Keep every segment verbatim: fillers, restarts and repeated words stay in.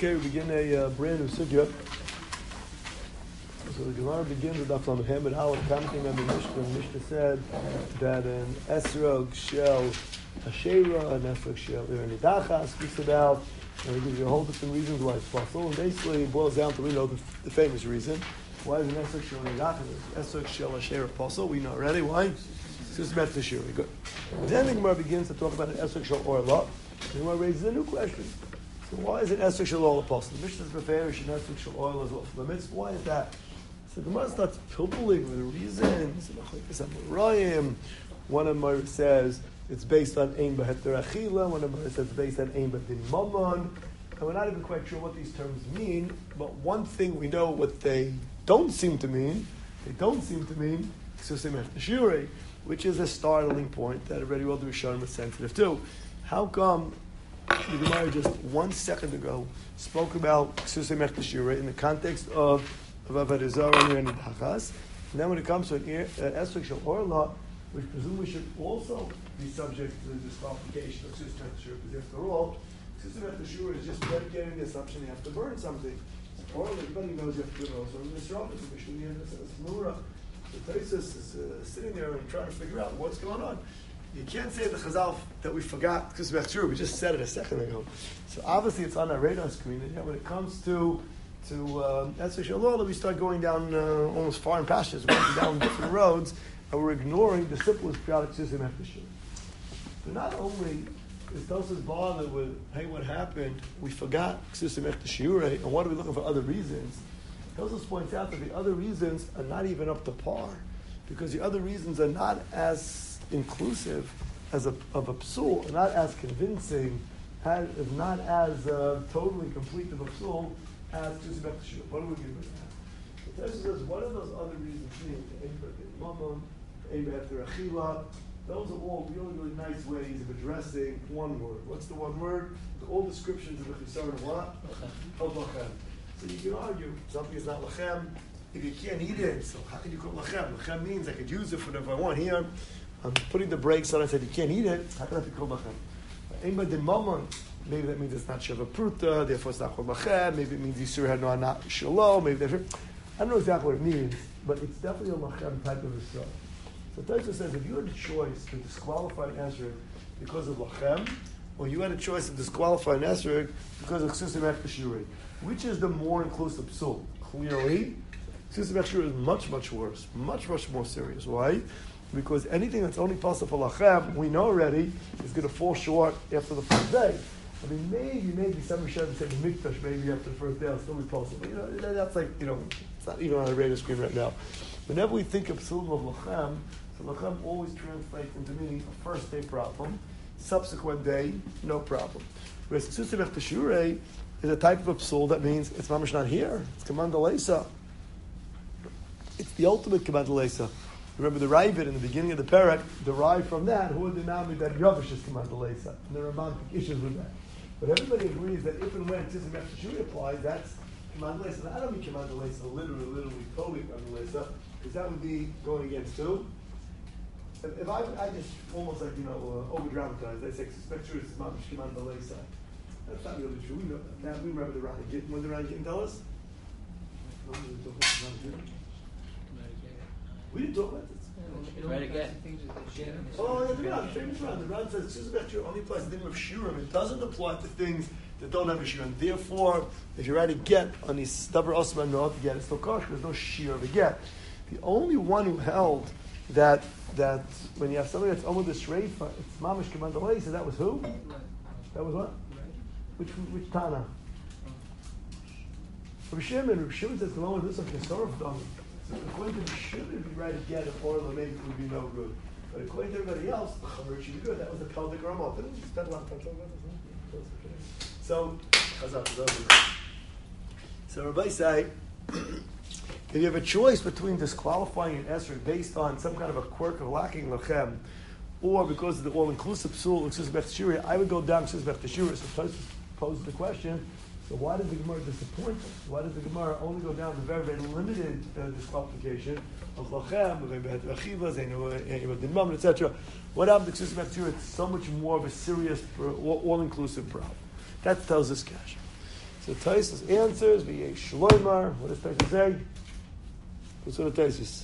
Okay, we begin a uh, brand new sugya. So the Gemara begins with Daf Lamed Hem, but how it commenting on the Mishnah. The Mishnah said that an esrog shel hashera, an esrog shel iranidachas speaks about, and it gives you a whole different reasons why it's possible. And basically, it boils down to we know the, the famous reason. Why is an esrog shel iranidachas, esrog shel hashera possible? We know already why. It's just met the shuri. Good. Then the Gemara begins to talk about an esrog shel orla. The Gemara raises a new question. So why is it esrog shel oil apostle? The Mishnah is beferish and esrog shel oil is off limits. Why is that? So the Gemara starts pilpulling with the reasons. One of them says it's based on ein b'heter achila. One of them says it's based on ein b'din mamon. And we're not even quite sure what these terms mean. But one thing we know what they don't seem to mean. They don't seem to mean which is a startling point that already all the Rishonim is sensitive to. How come the Gemara just one second ago spoke about Ksusei Mechtashira in the context of Avodah Zarah and Nidachas, and then when it comes to an esrog shel orla, which presumably should also be subject to the disqualification of Ksusei Mechtashira, because after all, Ksusei Mechtashira is just predicating the assumption you have to burn something. Orla, everybody knows you have to burn also. In this Rabbah, the Mishnah says Mura. The Taisus is uh, sitting there and trying to figure out what's going on. You can't say the Chazal that we forgot Ksusei Mechtashira. We just said it a second ago. So obviously it's on our radar screen. And yet when it comes to to esrog shel orla, we start going down uh, almost foreign pastures, we're going down different roads, and we're ignoring the simplest product Ksusei Mechtashira. But not only is Tosfos bothered with, hey, what happened? We forgot Ksusei Mechtashira, and what are we looking for other reasons? Tosfos points out that the other reasons are not even up to par, because the other reasons are not as inclusive as a, of a psul, are not as convincing, as, is not as uh, totally complete of a psul as Ksusei Mechtashira. What do we give with that? The Tosfos says, what are those other reasons mean? Ein b'din mamon, ein b'heter achila. Those are all really, really nice ways of addressing one word. What's the one word? All descriptions of the chisaron of what? Of lachem. So you can argue something is not lachem if you can't eat it. So how can you call it lachem? Lachem means I could use it for whatever I want. Here, I'm putting the brakes on. I said you can't eat it. How can that be called lachem? Ein b'din mamon. Maybe that means it's not sheva pruta. Therefore, it's not called lachem. Maybe it means yisur had no not shalom. Maybe that's I don't know exactly what it means, but it's definitely a lachem type of a story. So Tosfos says if you had a choice to disqualify an esrog because of lachem, or you had a choice to disqualify an esrog because of Ksusei Mechtashira, which is the more inclusive psul? Clearly, Ksusei Mechtashira is much, much worse, much, much more serious. Why? Because anything that's only possible for lachem, we know already, is going to fall short after the first day. I mean, maybe, maybe some Rishonim say the mikdash, maybe after the first day, it'll still be possible. You know, that's like, you know, it's not even on the radar screen right now. Whenever we think of psulim of lachem, so lachem always translates into meaning a first day problem, subsequent day, no problem. Whereas Ksusei Mechtashira is a type of a psul that means it's mamash not here. It's command leisa. It's the ultimate command leisa. Remember the Ravid in the beginning of the parak derived from that who the nami that Yavish is command leisa. And there are romantic issues with that. But everybody agrees that if and when Ksusei Mechtashira applies, that's command leisa. And I don't mean command leisa literally, literally, totally command leisa, because that would be going against who? If, if I, I just almost like, you know, uh, over dramatize, I say Ksusei Mechtashira is mamash command leisa. That's not really true. We know that. Now we remember the Rani Gittin. What did the Rani Gittin tell us? We didn't talk about this. Right again. Oh, yeah, the Ran, the famous Ran. The Ran says Ksusei Mechtashira only applies to the thing of Shurim. It doesn't apply to things that don't have a Shir. And therefore, if you're ready to get on these davar osman no to get, it's still kosher. There's no Shir of a get. The only one who held that that when you have somebody that's almost a shreifa, it's mamash command leisa. So that was who? That was what? Which which Tana? Rabbi Shimon. Rabbi Shimon says the one with this of Kesorov done. So according to Rabbi Shimon, it'd be right to get it, or maybe it would be no good. But according to everybody else, the chamer should be good. That was the pelvic ramah. Didn't you spend a lot of time talking about this? So, so Rabbi say, if you have a choice between disqualifying an esrog based on some kind of a quirk of lacking lachem, or because of the all-inclusive psul of Ksusei Mechtashira, I would go down Ksusei Mechtashira. So Tosfos poses the question, so why does the Gemara disappoint us? Why does the Gemara only go down to very, very limited uh, disqualification of lachem, et cetera? What happened to Ksusei Mechtashira? It's so much more of a serious, all-inclusive problem. That tells us cash. So Taisus answers, V'yesh shloimar. What does Taisus say? What's what Taisus?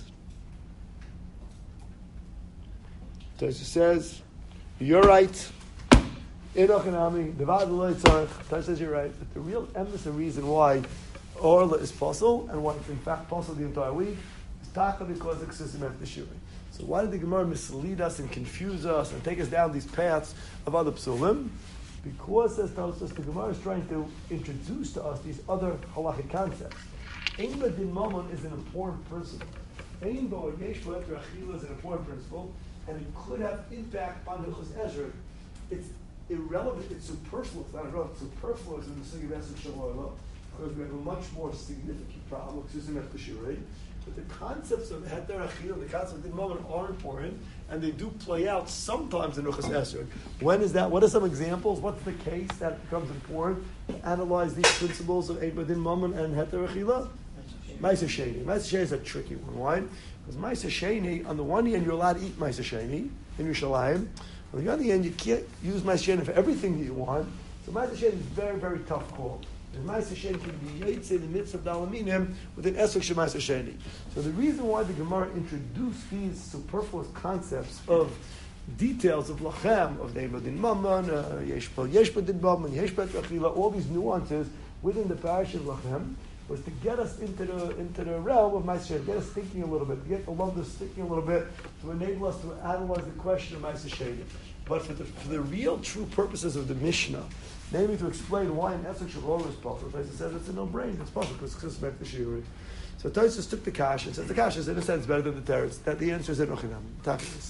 Taisus says, you're right. Taisus says you're right. But the real emphasis, the reason why Orla is possible and why it's in fact possible the entire week is taka because it's systematic shuri. So why did the Gemara mislead us and confuse us and take us down these paths of other psulim? Because, as tells us, the Gemara is trying to introduce to us these other halachic concepts. Ein din mammon is an important principle. Ein bo yesh bo eter achila is an important principle, and it could have impact on Hilchos Ezra. It's irrelevant, it's superfluous, not irrelevant, it's superfluous in the Sig of Esek Shalom, because we have a much more significant problem, but the concepts of Heter Achila, the concepts of Din Mammon are important, and they do play out sometimes in Hilchos Ezra. When is that? What are some examples? What's the case that becomes important to analyze these principles of Ein Din Mammon and Heter Achila? Ma'aser Sheni. Ma'aser Sheni is a tricky one. Why? Because Ma'aser Sheni, on the one hand, you're allowed to eat Ma'aser Sheni in Yerushalayim. On the other hand, you can't use Ma'aser Sheni for everything that you want. So Ma'aser Sheni is a very, very tough call. And Ma'aser Sheni can be Yetze in the midst of Dalaminim with an Esek Shema'aser Sheni. So the reason why the Gemara introduced these superfluous concepts of details of Lachem, of Ein Din Mammon, Yesh bo Din Mammon, Yesh bo Achila, all these nuances within the parish of Lachem, was to get us into the into the realm of Ma'aser Sheni, get us thinking a little bit, to get the love thinking a little bit, to enable us to analyze the question of Ma'aser Sheni. But for the, for the real true purposes of the Mishnah, namely to explain why an Esek Shalom is possible, Taisus says it's a no-brainer, it's possible because it's back to Shiuri. So Taisus took the Kash and says the Kash is in a sense better than the Teretz, that the answer is in Ochinam. Takas.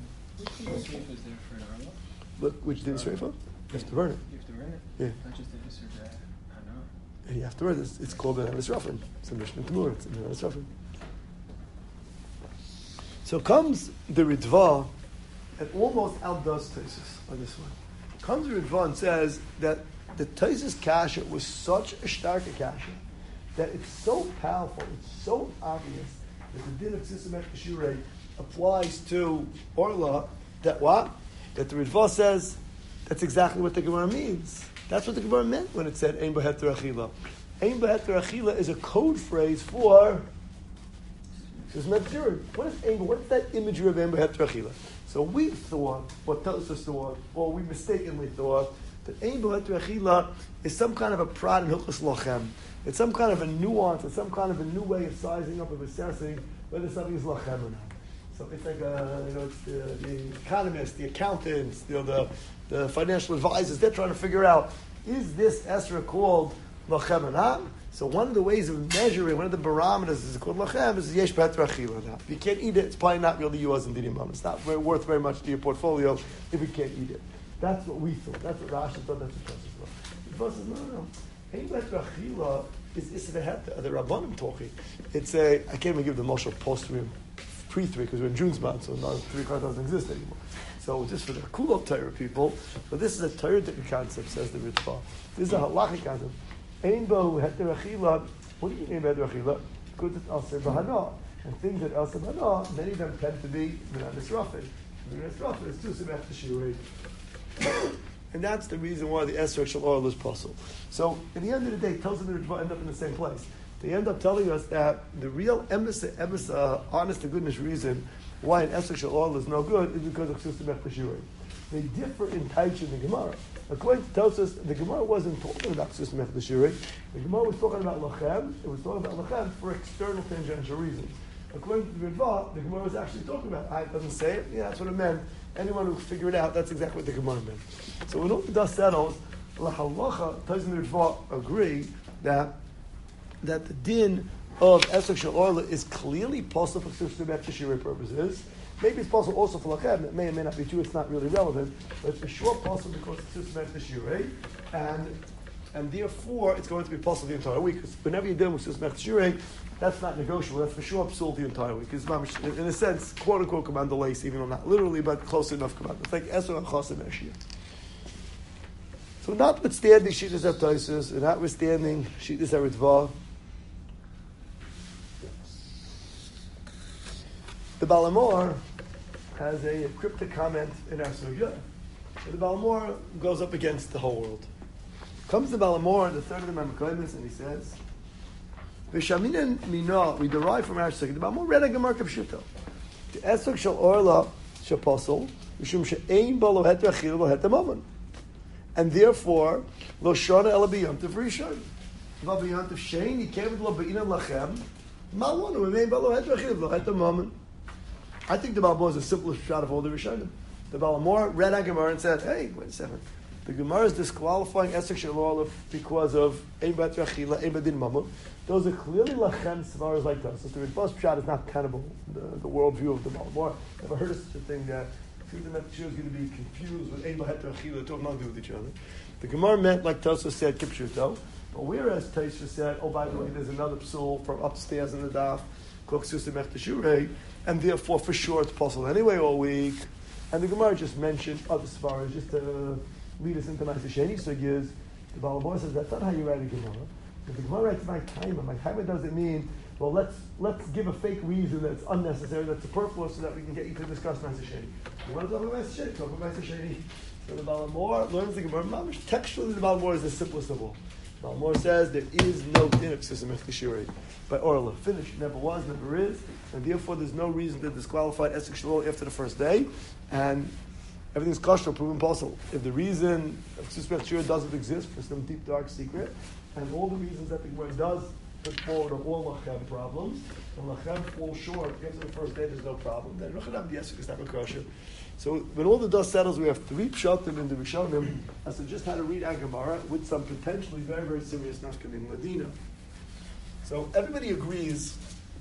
Look, which din Sreifa? You have to burn it. You have to burn it? Yeah. Not just the Isser that I know. And you have to burn it. It's, it's called the Havis Rafin. It's a Mishnah Tamur. It's a Havis Rafin. So comes the Ritva and almost outdoes Taisus on this one. Comes the Ritva and says that the Taisus Kasha was such a starka Kasha that it's so powerful, it's so obvious that the din of Sisamek Kashure applies to Orla that what? That the Ritva says that's exactly what the Gemara means. That's what the Gemara meant when it said Ein B'Heter Achila. Ein B'Heter Achila is a code phrase for Sisamek Kashure. What is Ein? What's that imagery of Ein B'Heter Achila? So we thought, what Tosfos thought, or we mistakenly thought, that Ein B'Heter Achila is some kind of a prod in Hilchos Lachem. It's some kind of a nuance, it's some kind of a new way of sizing up, of assessing whether something is Lachem or not. So it's like, a, you know, it's the, the economists, the accountants, you know, the, the financial advisors, they're trying to figure out, is this Esra called Lachem or not? So one of the ways of measuring, one of the barometers is called Lachem, is Yesh B'Heter Achila. Now, if you can't eat it, it's probably not really yours in Dinim Mam. It's not very, worth very much to your portfolio if you can't eat it. That's what we thought. That's what Rashi thought. That's what Tosfos thought. The boss says, no, no, no. Ein B'Heter Achila is Issa V'Heter, the Rabbanim talking. It's a, I can't even give the Moshe post-three, pre-three, because we're in June's month, so not three cards doesn't exist anymore. So just for the Kulot Torah people, but this is a Torah concept, says the Ritva. This is a halachic concept. Ein B'Heter Achila, what do you mean by Heter Achila? Because it's Aser B'Hana. And things that Aser B'Hana, many of them tend to be Minan Nisrafin. Minan Nisrafin is two Simech Teshirei. And that's the reason why the Esrog Shel Oil is possible. So, at the end of the day, Tosfos and the Ritva end up in the same place. They end up telling us that the real emissary, uh, honest to goodness reason why an Esrog Shel Oil is no good is because of Sisamech Teshirei. They differ in Taich in the Gemara. According to Tosfos, the Gemara wasn't talking about Sisamech Teshirei. The Gemara was talking about Lachem. It was talking about Lachem for external tangential reasons. According to the Ritva, the Gemara was actually talking about, it doesn't say it, yeah, that's what it meant. Anyone who figured it out, that's exactly what the Gemara meant. So when all the dust settles, La Halacha, Tosfos and the Ritva agree that that the din of Esrog Shel Oil is clearly possible for Sisamech Teshirei purposes. Maybe it's possible also for Lachem. It may or may not be true. It's not really relevant, but it's for sure possible because it's Sisamech Teshirei, and and therefore it's going to be possible the entire week. Because whenever you're dealing with Sisamech Teshirei, that's not negotiable. That's for sure absolute the entire week. It's in a sense, quote unquote, command lace, even though not literally, but close enough command. It's like Esrog and Chosim Eshia. So notwithstanding Shittas HaTosfos, and notwithstanding Shittas HaRitva, the Balamor has a cryptic comment in our sugya. The Balamor goes up against the whole world. Comes the Balamor, the third of the Mamakoimis, and he says, V'shaminen mina, we derive from our second, the Balamor read a Gemar Kapshuto. The Esok shal Orla shaposel, Mishum she'ein bo lo het rachil lo het amamon. And therefore, lo shana ela b'yantiv rishon. Va b'yantiv shein, yikevet lo b'inan lachem, ma lonu, remain bo lo het rachil lo het amamon. I think the Balamor is the simplest shot of all the Rishonim. The Balamor read a Gemar and said, hey, wait a second. The Gemara is disqualifying Esek Shalol because of Ein Bat Rachila, Ein Badin Mamun. Those are clearly Lachem Svaras like that. So the Ritbas Pshat is not tenable, the, the worldview of the Balamor. Never heard of such a thing that Susan Metashir is going to be confused with Ein Bat Rachila, to have nothing to do with each other. The Gemara meant, like Tosa said, Kipshuto. But whereas Taisha said, oh, by the way, there's another psul from upstairs in the daf, Kok Susan Metashir, and therefore for sure it's possible anyway all week. And the Gemara just mentioned other Svaras just to lead us into Ma'aseh Sheni Sugyas. The Balamor says that's not how you write a Gemara. If the Gemara writes my timer, my timer doesn't mean, well, let's let's give a fake reason that's unnecessary, that's superfluous, so that we can get you to discuss Ma'aseh Sheni. You want to talk about Ma'aseh Sheni? Talk about Ma'aseh Sheni. So the Balamor learns the Gemara. Mamish, textually, the Balamor is the simplest of all. The Balamor says there is no din of Sisam Echtashiuri by Orla. Finish. Never was, never is, and therefore there's no reason to disqualify Esek Shalol after the first day. And everything's kosher, proven possible. If the reason of Suspect Shira doesn't exist for some deep, dark secret, and all the reasons that the Gemara does put forward are all Lachem problems, and Lachem falls short after the first day, there's no problem, then Rechadam Yesik is not kosher. So when all the dust settles, we have three pshatim in the Rishonim as to just how to read Agamara with some potentially very, very serious nafka in Medina. So everybody agrees.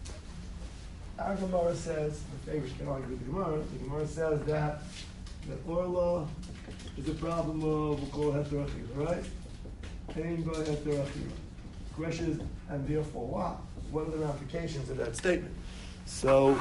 Agamara says, the famous can argue with the Gemara, the Gemara says that that Orla is a problem of Ukol Heterachim, right? Pain by Heterachim. Question is, and therefore what? What are the ramifications of that statement? So,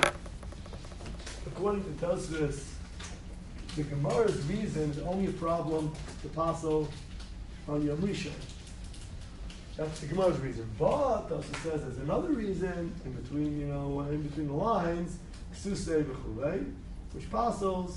according to Tosfos, the Gemara's reason is only a problem to Paso on Yom Rishon. That's the Gemara's reason. But Tosfos says there's another reason in between, you know, in between the lines, Ksusei v'chulei, which Pasos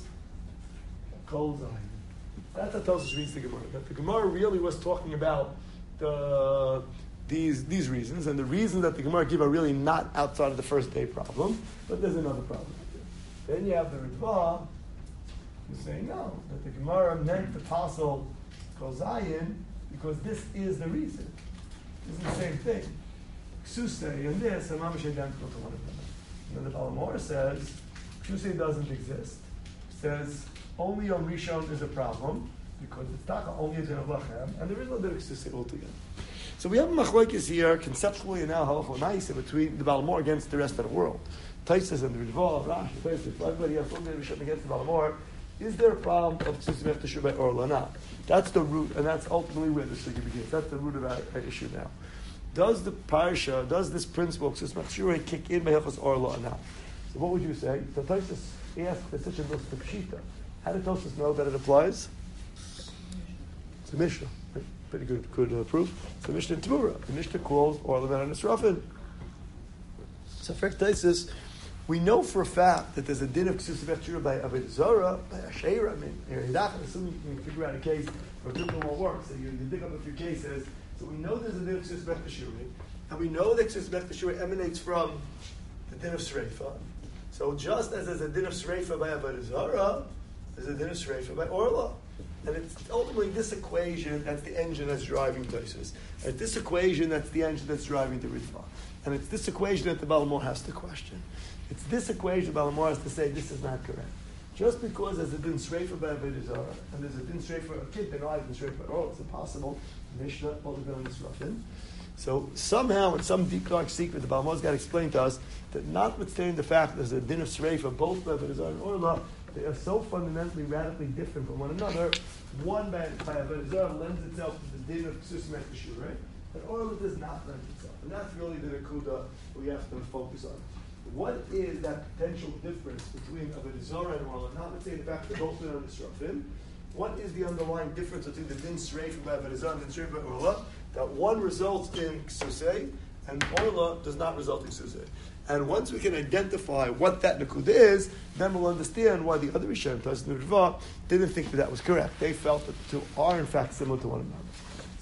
Kol Zayin. That's how Tosfos reads the Gemara. That the Gemara really was talking about the these these reasons, and the reasons that the Gemara give are really not outside of the first day problem, but there's another problem. Then you have the Ritva who's saying no, that the Gemara meant the Pasol Kol Zayin because this is the reason. This is the same thing. Ksusei and this are mamish identical to one of them. And then the Balamor says Ksusei doesn't exist. Says only Yom Rishon is a problem because it's taka only a din of lachem, and there is no din of Ksusei altogether. So we have a machlokes here conceptually and now halacha ma'aseh between the Balamor against the rest of the world. Taisus and the Ritva, Rashi, Taisus, everybody else, all the Rishon against the Balamor. Is there a problem of Ksusei Meftashur by Orla or not? That's the root, and that's ultimately where the sugi begins. That's the root of our, our issue now. Does the parsha, does this principle of Ksusei Meftashur kick in by Hilchos Orla or not? So what would you say? So Taisus asked the such a pshita. How did Tosfos know that it applies? It's a Mishnah. Right? Pretty good, good uh, proof. It's a Mishnah in Tmura. The Mishnah calls Orla ben Nisrafin. So for Tosfos, we know for a fact that there's a din of Ksusei Meftashur by Avodah Zarah, by Asherah. I mean, Yeridach, assuming you can figure out a case where it won't work. So you, you dig up a few cases. So we know there's a din of Ksusei Meftashur, and we know that Ksusei Meftashur emanates from the din of Sreifa. So just as there's a din of Sreifa by Avodah Zarah, there's a din of Sreifa by Orla. And it's ultimately this equation that's the engine that's driving Tosfos. It's this equation that's the engine that's driving the Ritva. And it's this equation that the Balamor has to question. It's this equation the Balamor has to say this is not correct. Just because there's a din Sreifa by Avodah Zarah, and there's a din Sreifa a kid, they're not even Sreifa by Orla, it's impossible. Mishnah, all the villains Ruffin. So somehow, in some deep dark secret, the Balamor's got to explain to us that notwithstanding the fact that there's a din of Sreifa, both by Avodah Zarah and Orla, they are so fundamentally, radically different from one another. One by, by Avodah Zarah lends itself to the din of Ksusei Meftashur, right? But Orla does not lend itself. And that's really the Nakuda we have to focus on. What is that potential difference between Avodah Zarah and Orla? Notwithstanding the fact that they're both on Nisrafim, what is the underlying difference between the din Sreifa by Avodah Zarah and the din Sreifa by Orla? That one results in Ksusei, and Orla does not result in Ksusei. And once we can identify what that Nakuda is, then we'll understand why the other Rishonim, Tosfos and Ritva, didn't think that that was correct. They felt that the two are in fact similar to one another.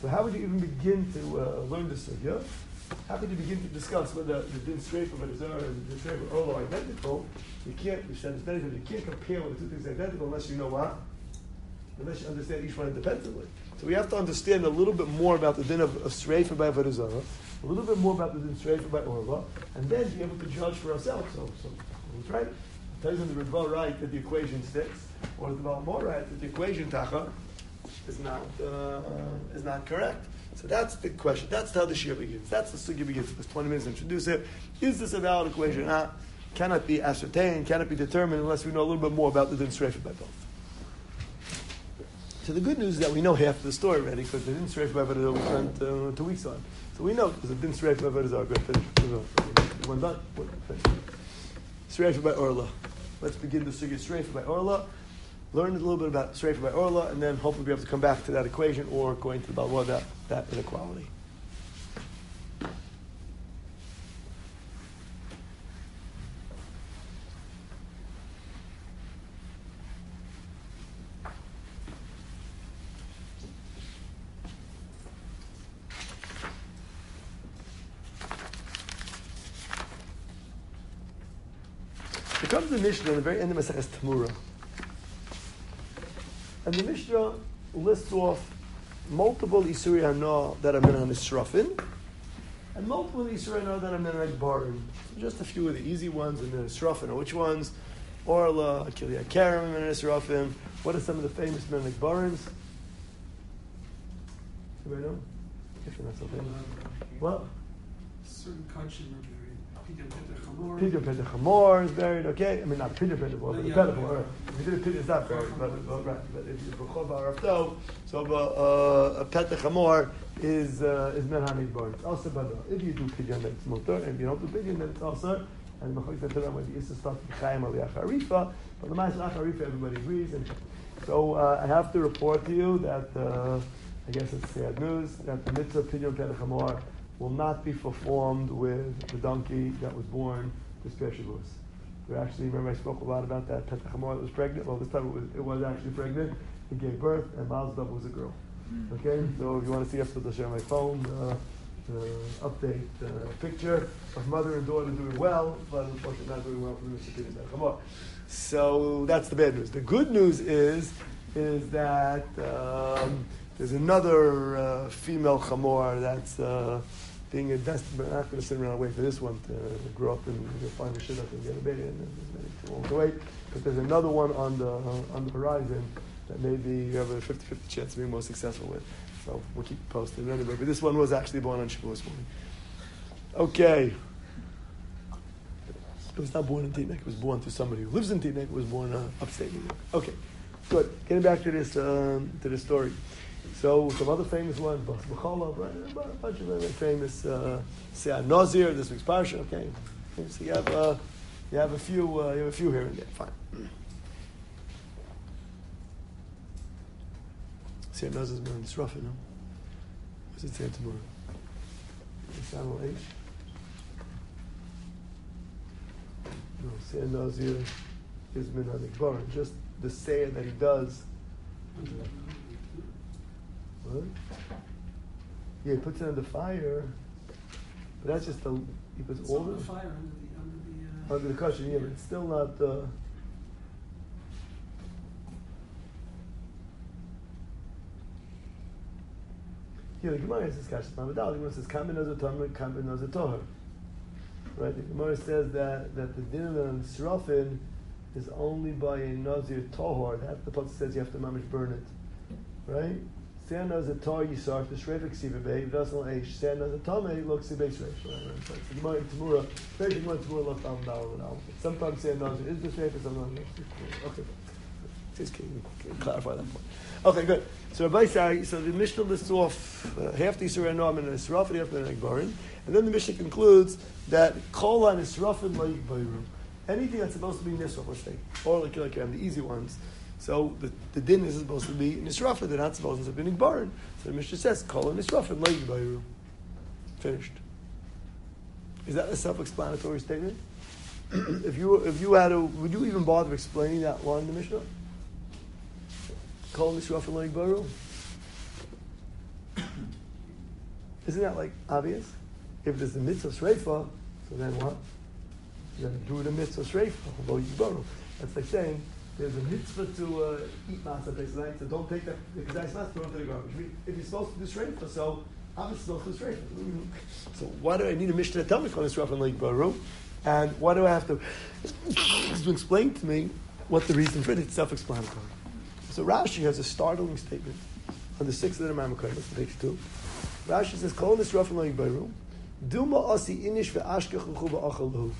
So how would you even begin to uh, learn this sugya? How could you begin to discuss whether the din streifa of Azar and the din streifa of Orla are identical? You can't, we said it's better, you can't compare when the two things are identical unless you know what? Unless you understand each one independently. So we have to understand a little bit more about the din of, of streifa by Avodah Zarah, a little bit more about the din streifa by Orla, and then be able to judge for ourselves. So, so we'll try it. Tells him the Ritva right that the equation sticks, or the Baal more right that the equation tacha is not uh, is not correct. So that's the question. That's how the shir begins. That's the sugya begins. There's twenty minutes to introduce it. Is this a valid equation? Ah, cannot be ascertained, cannot be determined unless we know a little bit more about the din streifa by both. So the good news is that we know half of the story already because the din streifa by both we spent uh, two weeks on. So we know because the din streifa by both is our good finish. One done. One finished. Streifa by Orla. Let's begin the sugya streifa by Orla. Learn a little bit about streifa by Orla, and then hopefully be able to come back to that equation or going to the Balwa, that, that inequality. Here comes the Mishnah at the very end of Maseches Tamura. And the Mishnah lists off multiple Isuri Hana that are Minan Nisrafin, and multiple Isuri Hana that are Minan Barim. Just a few of the easy ones and Minan Nisrafin. Or which ones? Orla, Akiliya Karam, Minan Nisrafin. What are some of the famous Minan Barims? Anybody know? If you're not so famous. What? Certain countries are buried. Pidyon Petach Hamor. Pidyon Petach Hamor is buried, okay? I mean, not Pidyon Petach Hamor, but Yeah, Petach yeah. Hamor. If you did a Pidyon, it's not buried, but, but, right. But if you B'chol Ba'arafto, so uh, a Petach Hamor is uh, is Menhanid Bar. It's also Bada. If you do Pidyon, then it's Mutter, and if you don't do Pidyon, then it's also, and Mechalik Teteram, when the Issa starts to Chaim Aliyah Harifa, but the Ma'as Harifa, everybody agrees. And so uh, I have to report to you that, uh, I guess it's sad news, that the mitzvah Pidyon Petach Hamor will not be performed with the donkey that was born this Shavuos. There actually, remember I spoke a lot about that Petach Hamor that was pregnant. Well, this time it was, it was actually pregnant. It gave birth, and Mazdov was a girl. Okay, so if you want to see, I'll share my phone uh, uh, update uh, picture of mother and daughter doing well, but unfortunately not doing well for the Mitzvah Petach Hamor. So that's the bad news. The good news is is that um, there's another uh, female Chamor that's uh, being invested, but I'm not going to sit around and wait for this one to grow up and find a shit up and get a baby, and there's many too long to wait. But there's another one on the uh, on the horizon that maybe you have a fifty-fifty chance of being more successful with. So we'll keep you posted anyway. But this one was actually born on Shavuos morning. Okay. It was not born in Teaneck. It was born to somebody who lives in Teaneck. It was born uh, upstate New York. Okay, good. Getting back to this um, to this story. So some other famous ones, Bas B'chala, right? A bunch of very famous. Uh, Seah Nazir, this week's parsha. Okay, so you have uh, you have a few uh, you have a few here and there. Fine. Seah Nazir is in Srafin, no? What's it say tomorrow? Samuel eight. No, Seah Nazir is Minan Ikbar. Just the Seah that he does. What? Yeah, he puts it on the fire, but that's just the he puts It's all on the the fire under the under the. Uh, under the cushion. Yeah, but it's still not. Uh, yeah, the Gemara has this kasha. The Gemara says Kamin Nazar Tamar, Kamin Nazar Tohar. Right, the Gemara says that that the din on Srafin is only by a Nazir Tohar. That the pasuk says you have to mamish burn it, right? Stand as a tar yisar the shreifik siva bay v'dasal eish. Stand as a tame looks the base reish. So the Gemara in Tamura, very Gemara in Tamura looks down down and out. Sometimes stand as is the shreifik, sometimes not. Okay, just can clarify that point. Okay, good. So Rabbi Sai, so the Mishnah lists off uh, half the Yisur and Noam and Yisraf and half the Nagbarim, and then the Mishnah concludes that Kol and Yisraf and Laik Bayru. Anything that's supposed to be Nisraf, let's say, or like like the easy ones. So the, the din is supposed to be Nisrafa, they're not supposed to be Nigbarin. So the Mishnah says, call it Nisrafa, Laik Bayru. Finished. Is that a self-explanatory statement? if you if you had to, would you even bother explaining that line in the Mishnah? Call Nisrafa, Laik Bayru? Isn't that like obvious? If there's a mitzvah shreifa, so then what? You have to do the mitzvah shreifa, although you borrow. That's like saying there's a mitzvah to uh, eat matzah tonight, so don't take that because that's not thrown to the garbage. If you're supposed to do shreifa, so obviously supposed to do shreifa. So why do I need a mishnah to tell me from this Rav and like Baruch? And why do I have to to explain to me what the reason for it? It's self-explanatory. So Rashi has a startling statement on the sixth of the Ramah Kodesh, page two. Rashi says, "Kol this Rav and like Baruch, duma asi inish ve'ashkech uchu ba'achal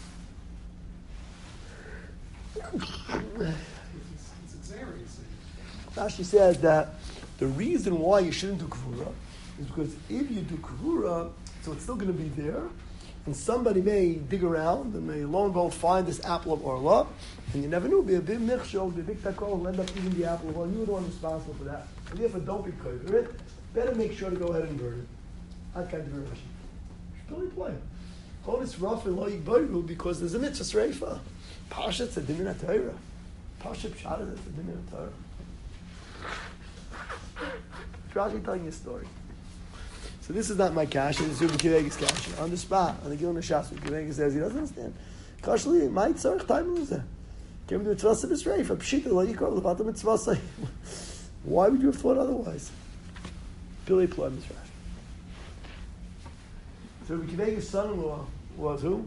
It's, it's exarius. Rashi says that the reason why you shouldn't do kavura is because if you do kavura, so it's still going to be there, and somebody may dig around and may lo and behold find this apple of orla, and you never knew, be a big michshol, be a big takol, and end up eating the apple of orla. You were the one responsible for that. And therefore, don't be kover it. Better make sure to go ahead and burn it. I can't do Rashi. Really play. All this rough and lo yigboru because there's a mitzvah reifa. Pasha it's a din in a Torah. Pasha pshat is a din in a Torah. Rashi telling you a story. So this is not my cash. This is Rabbi Kivega's cash. On the spot, on the Gilon Shas, Rabbi Kivega says he doesn't understand. Kashli, my tzarich time is there. Came to the mitzvah b'sreif. A pshita lo yikor levatam mitzvah. Why would you have thought otherwise? Billy Plum is Rashi. So Rabbi Kivega's son-in-law was who?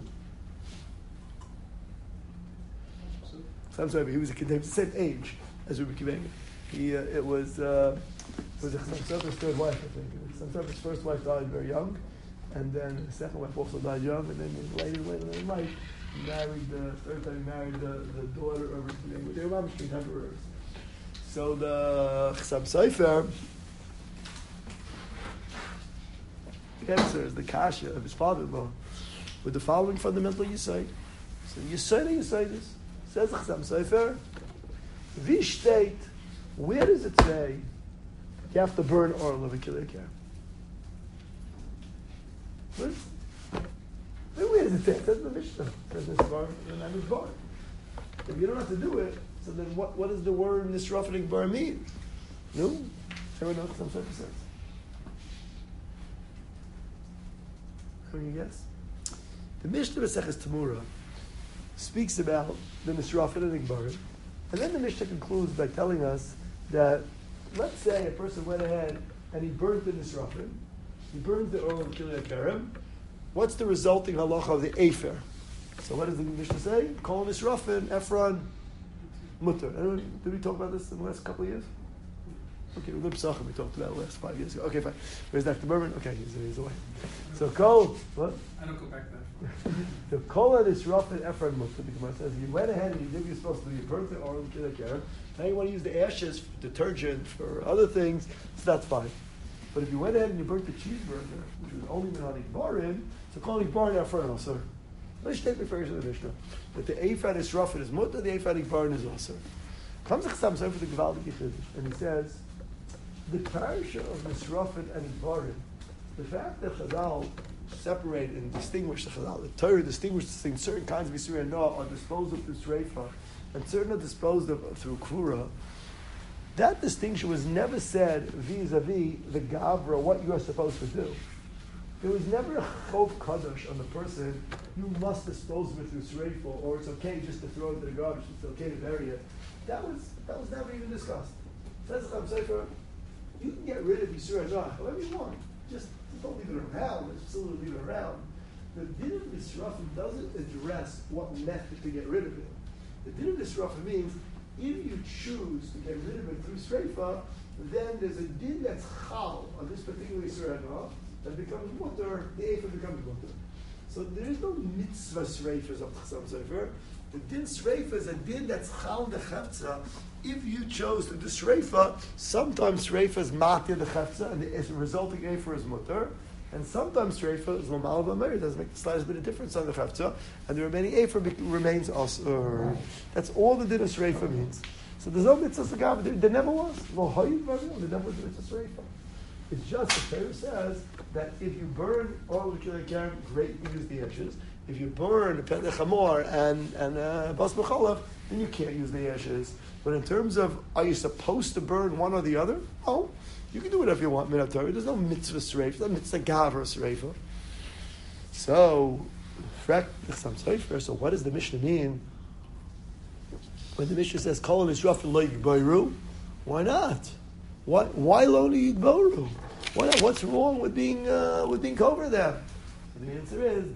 So I'm sorry, but he was a kid. They were the same age as Rabbi Kivega. He, uh, it was, uh, it was Chatzon third wife, I think. Chatzon's first wife died very young, and then the second wife also died young, and then later, later in life, he married the third time he married the, the daughter of Rabbi Kivega. They were obviously contemporaries. So the Chassam Sofer answers the kasha of his father-in-law with the following fundamental yisod. So the yisod of yisod is, says the Chassam Sofer, Vishteit, where does it say you have to burn oil of a kilekar? Where, where does it say? It says in the Mishnah. It says in Nisbar and Amishbar. If you don't have to do it, so then what, what does the word Nisrafening Bar mean? No? Everyone knows what Chassam Sofer says. Can you guess? The Mishnah Maseches Tamura speaks about the Nisrafin and Igbarim, and then the Mishnah concludes by telling us that, let's say a person went ahead and he burnt the Nisrafin, he burned the oil of Kiryat Karim. What's the resulting halacha of the Efer? So what does the Mishnah say? Kol Nisrafin, Ephron, Mutter. Did we talk about this in the last couple of years? Okay, with Pesachim we talked about it last five years ago. Okay, fine. Where's Doctor Berman? Okay, he's, he's away. So Kol, what? I don't go back that far. The Kol of this rough and Ephron Mutter, the Gemara says, you went ahead and you did what you're supposed to do. You burnt the oil and Kiryat Karim. Now you want to use the ashes for detergent, for other things, so that's fine. But if you went ahead and you burnt the cheeseburger, which was only Minhani Barin, so Kol Barin Ephron also. Let's take the first of the Mishnah. That the Ephron is rough and is Mutter, the Ephron Barin is also. Comes the Chassam Sofer for the Gevaldik Yichud, and he says, the parasha of Nisrafin and Igbarim, the fact that Chazal separate and distinguish the Chazal, the Torah distinguishes between certain kinds of Yisur and Noah are disposed of through Sreifa, and certain are disposed of through Kvura, that distinction was never said vis-a-vis the Gavra, what you are supposed to do. There was never a Chov Kadosh on the person, you must dispose of it through Sreifa, or it's okay just to throw it into the garbage, it's okay to bury it. That was, that was never even discussed. Says the Chassam Sofer, you can get rid of Yisur and Noah however you want. Just don't leave it around. Just still leave it around. The din of Nisrafim doesn't address what method to get rid of it. The din of Nisrafim means if you choose to get rid of it through Sreifa, then there's a din that's chal on this particular Yisur and Noah that becomes mutter. The Ephah becomes mutter. So there is no mitzvah Sreifas of the Chassam Sofer. The din Sreifa is a din that's chal the chefza. If you chose to do Sreifa, sometimes Sreifa is matir the chefza, and the resulting Efer is mutter, and sometimes Sreifa is lamal v'amer. It doesn't make the slightest bit of difference on the chefza, and the remaining Efer be- remains asur. That's all the din of Sreifa means. So there's no mitzvah sagav. There, there never was. Well, there never was a mitzvah Sreifa. It's just the Torah says that if you burn oil of Kiryat Karim, great, you use the ashes. If you burn Pendech Hamor and and uh, Bas B'chalav, then you can't use the ashes. But in terms of, are you supposed to burn one or the other? No. You can do whatever you want, minat Torah. There's no mitzvah sreifa, there's no mitzvah gavra sreifa. So, so what does the Mishnah mean when the Mishnah says, Kol Nisrafin lo yigboru? Why not? Why, why lo yigboru? Why not? What's wrong with being, uh, with being over there? The answer is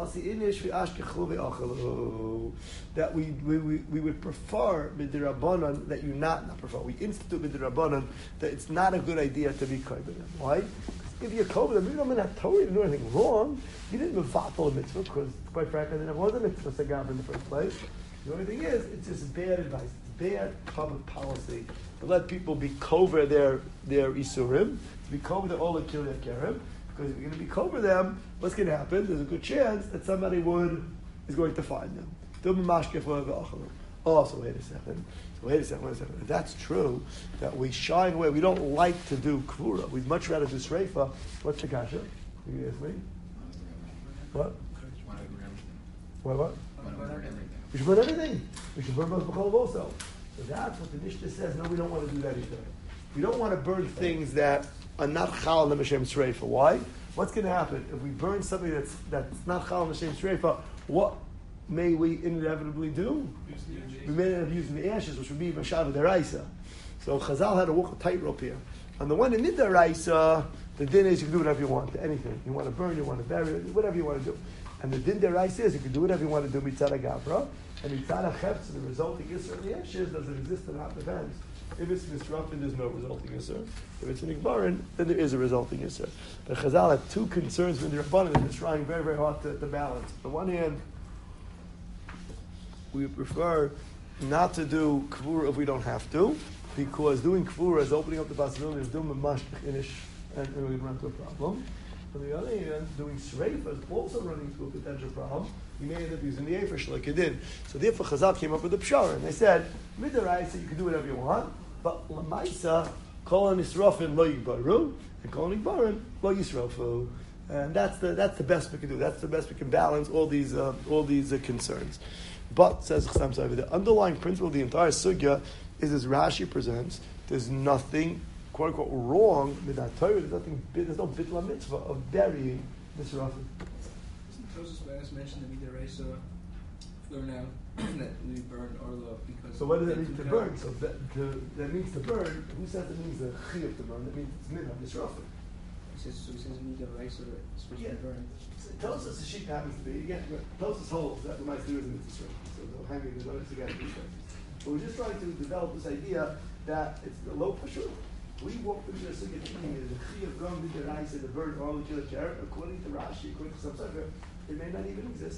that we, we, we, we would prefer midrabanan that you not not prefer. We institute midrabanan that it's not a good idea to be kohen. Why? Because if you're kohen, you don't have Torah, you didn't do anything wrong. You didn't mevatel a mitzvah because, quite frankly, there was a mitzvah sagam in the first place. The only thing is, it's just bad advice. It's bad public policy to let people be cover their their isurim, to be cover their all kill their kerem. Because if you're going to be cover them, what's going to happen? There's a good chance that somebody would is going to find them. Oh, so wait a second. So wait a second, wait a second. If that's true, that we shy away, we don't like to do kvura. We'd much rather do sreifa. What's the kasha? You ask me? What? Why what? We should burn everything. We should burn both b'chol also. So that's what the Mishnah says. No, we don't want to do that either. We don't want to burn things that are not chal l'mashem sreifa. Why? What's going to happen if we burn something that's that's not chal l'mashem sreifa? What may we inevitably do? We may end up using the ashes, which would be mashava deraisa. So Chazal had to walk a tightrope here. On the one in deraisa, the din is you can do whatever you want to anything. You want to burn, you want to bury, whatever you want to do. And the din deraisa is you can do whatever you want to do mitzad gavra, and mitzad hachefs, the resulting yisr of the ashes doesn't exist in hot events. If it's misrafin, there's no resulting yisr. If it's an ikbarin, then there is a resulting yisr. But Chazal had two concerns with the Rabbanan that they're trying very, very hard to, to balance. On the one hand, we prefer not to do kvura if we don't have to, because doing kvura is opening up the possibility of doing mamash inish, and, and we run into a problem. On the other hand, doing sreifa is also running into a potential problem. You may end up using the afish like you did. So therefore, Chazal came up with a pshara, and they said, midaraisa, you can do whatever you want, but lamaisa, kol nisrafin lo yigbaru, and kol yigbarin lo yisrafu. And that's the that's the best we can do. That's the best we can balance all these uh, all these uh, concerns. But says Chassam Sofer, the underlying principle of the entire sugya is, as Rashi presents, there's nothing quote unquote wrong with that Torah. There's nothing. There's no bitla mitzvah of burying nisrafin. Tosfos Banas mentioned the midaraisa learn out that we burn orlo because. So what does that mean to burn? So that, to, that means to burn. Who says it means a chiyuv to burn? That means it's minhag nisrafin. He says so. He says midaraisa is supposed to be burned. Tell us the sheep happens to be. Again, tell us holds that the mice do is in the straight. So they'll hang it and together. But we're just trying to develop this idea that it's the low pashut. We walk into the sugya thinking that the chiyuv gum midaraisa, the bird orlo kill carrot. According to Rashi, according to some Sofer, it may not even exist.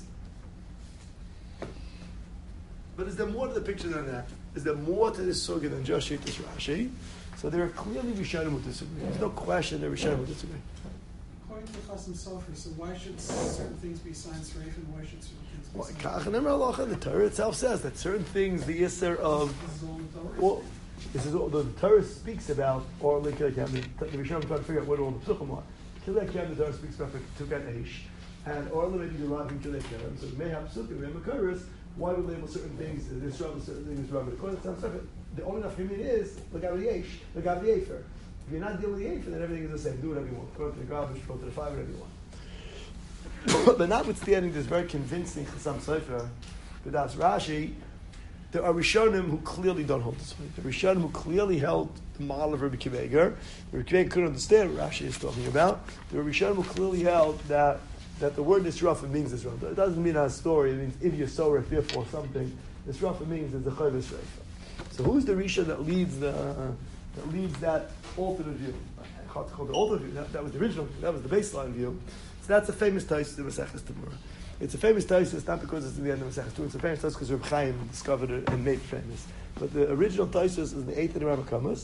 But is there more to the picture than that? Is there more to this sugya than just Shittas Rashi? So there are clearly Rishonim who disagree. There's no question that Rishonim who disagree. According to Chassam Sofer, so why should certain things be science reif and why should certain things be Well, science the Torah itself says that certain things, the Yisr of... This is all the Torah? Well, this is all the Torah speaks about, or like the Rishonim trying to figure out what all the Psuchim are. Kilei Kem, the Torah speaks about to get Eish. And Orla may be deriving Kilei Kem. So we may have Psuchim, we have Makaris. Why would we label certain things, this Rav, certain things Rav? According to some stuff, the only enough opinion is, look at the Eish, look at the Efer. If you're not dealing with the Efer, then everything is the same. Do whatever you want. Go to the garbage, go to the fire, whatever you want. But notwithstanding this very convincing Chassam Sofer, but that's Rashi, there are Rishonim who clearly don't hold this way. The Rishonim who clearly held the model of Rabbi Akiva Eiger. Rabbi Akiva Eiger couldn't understand what Rashi is talking about. The Rishonim who clearly held that that the word nisrafim means nisrafim. It doesn't mean a story. It means if you're so or fearful or something. Nisrafim means it's a chayv nisrafim. So who's the Risha that leads the uh, that leads that alternate view? I can't call it the alternate view. That, that was the original. That was the baseline view. So that's a famous Taisus in Maseches Temurah. It's a famous Taisus not because it's in the end of Maseches Temurah. It's a famous Taisus because Reb Chaim discovered it and made it famous. But the original Taisus is in the eighth of the Rambam.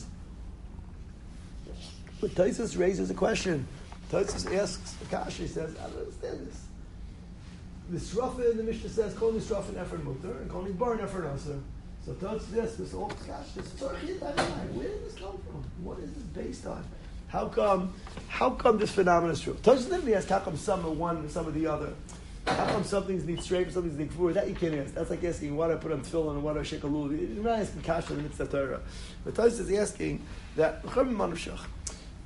But Taisus raises a question. Taisus asks Akash, he says, I don't understand this. The Srafa in the Mishnah says, Kol Nisraf and Efer Mutter, and Kol Nidbar and Efer Nasser. So Taisus asks this all Akash, this where did this come from? What is this based on? How come how come this phenomenon is true? Taisus literally asks, how come some are one and some are the other? How come some things need straight and some things need kavur? That you can't ask. That's like asking, why do I put on tefillin and why do I shake a lulav? You're not asking kasha in the mitzvah Torah. But Taisus is asking that,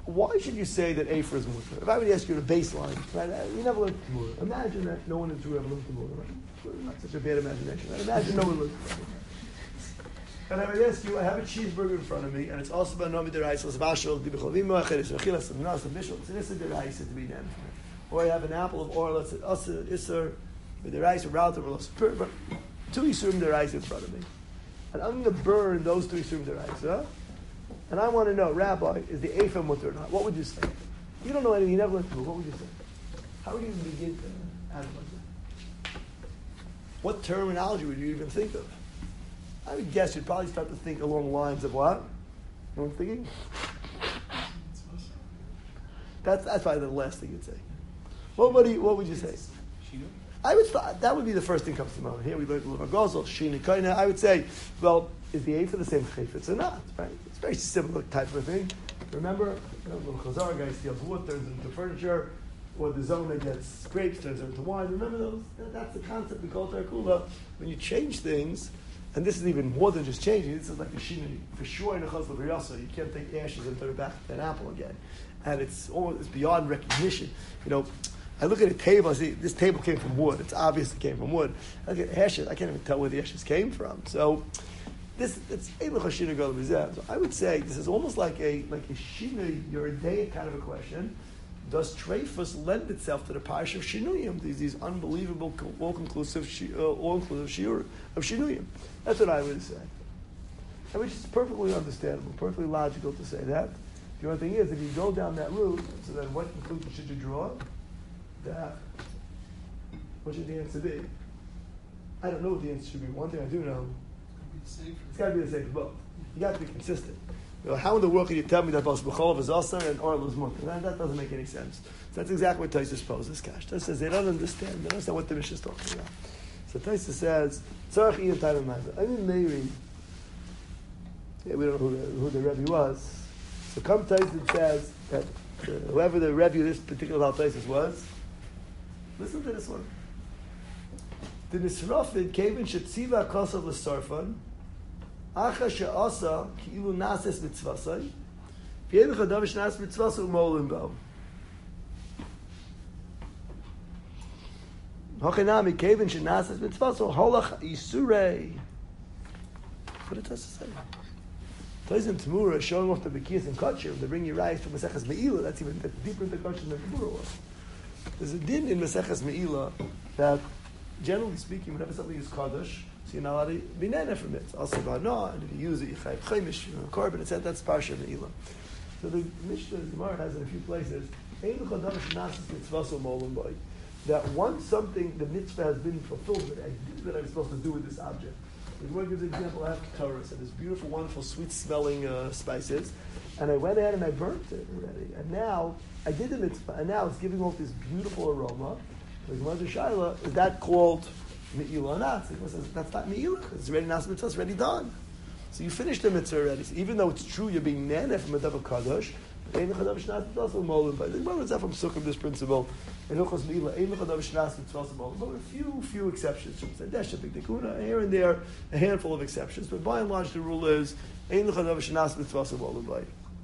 why should you say that Afer is mutter? If I would ask you the baseline, right? You never learned Gemara. Imagine that no one in Jew ever learned Gemara, right? Not such a bad imagination. Right? Imagine no one learned Gemara. And I would ask you, I have a cheeseburger in front of me, and it's also by Nomi Deraisa, L'Svashol, D'Becholvimo, Acheres, Rechilas, L'Nas, L'Bishol, Tzidisa Deraisa to be named. Or I have an apple of Orla, it's Asa, Isser, with Deraisa, Ralta, Relos, two Yisurim Deraisa in front of me. And I'm going to burn those two Yisurim Deraisa. And I want to know, Rabbi, is the Ephah mutter or not? What would you say? You don't know anything, you never learned Gemara. What would you say? How would you even begin to analyze it? What terminology would you even think of? I would guess you'd probably start to think along the lines of what? You know what I'm thinking? That's that's probably the last thing you'd say. What would you, what would you say? I would thought that would be the first thing that comes to mind. Here we learned a little Gozal, Shina Kaina. I would say, well, is the Ephah the same chayfetz or not? Right? It's a very similar type of thing. Remember, you know, little Chazar guy steals wood, turns it into furniture, or the zona gets grapes, turns it into wine. Remember those? That's the concept we call Tarkula. When you change things, and this is even more than just changing. This is like a shina for sure in a chazal v'yasa. You can't take ashes and put it back to an apple again, and it's almost it's beyond recognition. You know, I look at a table. I see this table came from wood. It's obvious it came from wood. I look at ashes. I can't even tell where the ashes came from. So this it's eiluch shina gadol b'zeh. So I would say this is almost like a like a shina yeridei kind of a question. Does treifus lend itself to the parish of shinuyim? These these unbelievable, all-inclusive, uh, all-inclusive shiur of shinuyim. That's what I would say, and which is perfectly understandable, perfectly logical to say that. The only thing is, if you go down that route, so then what conclusion should you draw? That what should the answer be? I don't know what the answer should be. One thing I do know, it's got to be the same for both. You got to be consistent. You know, how in the world can you tell me that Bas B'chol is Asar and Orla is Mutter? That, that doesn't make any sense. So that's exactly what Taisus poses, Kash. Taisus says they don't understand. They don't understand what the Mishnah is talking about. So Taisus says, Tzarech Iyam Taimim Maiva. I mean, Meiri, yeah, we don't know who the, who the Rebbe was. So come Taisus says that uh, whoever the Rebbe of this particular Taisus was, listen to this one. The Nisrafid came in Shetziva Kosav L'Sarfan, Acha she'asa ki'ilu nases mitzvasai, v'yein chadav sh'nas mitzvasai u'molim bo. Hochenami kevin she'nases mitzvasai holach yisurei. What did Taisus say? Taisus and Tamura showing off the Bekiyas and Kotcher. They bring you rice from Maseches Me'ilah. That's even deeper into Kotcher than Tamura was. There's a din in Maseches Me'ilah that, generally speaking, whenever something is Kaddish, so you're not allowed to be nana from it. Also, no, and if you use it, you chayv chaimish, you know, carbon, et cetera. That's parsha me'ilah. So the Mishnah, the Gemara has in a few places, that once something, the mitzvah has been fulfilled, that I did what I was supposed to do with this object. The Gemara gives an example. I have Torah, and this beautiful, wonderful, sweet-smelling uh, spices, and I went ahead and I burnt it already, and now I did the mitzvah, and now it's giving off this beautiful aroma. The Gemara Shaila, is that called Me'ilah or not? So says, that's not Me'ilah. It's already Nas Mitzvah, it's already done. So you finished the mitzvah already. So even though it's true you're being naneh from a Davar Kadosh, but Ein L'chadav Shnas Mitzvah Molim. But the Gemara is from Sukkah this principle. In Hilchos Me'ilah, Ein L'chadav Shnas Mitzvah Molim. But with a few, few exceptions. From Sedesha, Big Dekuna, here and there, a handful of exceptions. But by and large, the rule is Ein L'chadav Shnas Mitzvah Molim.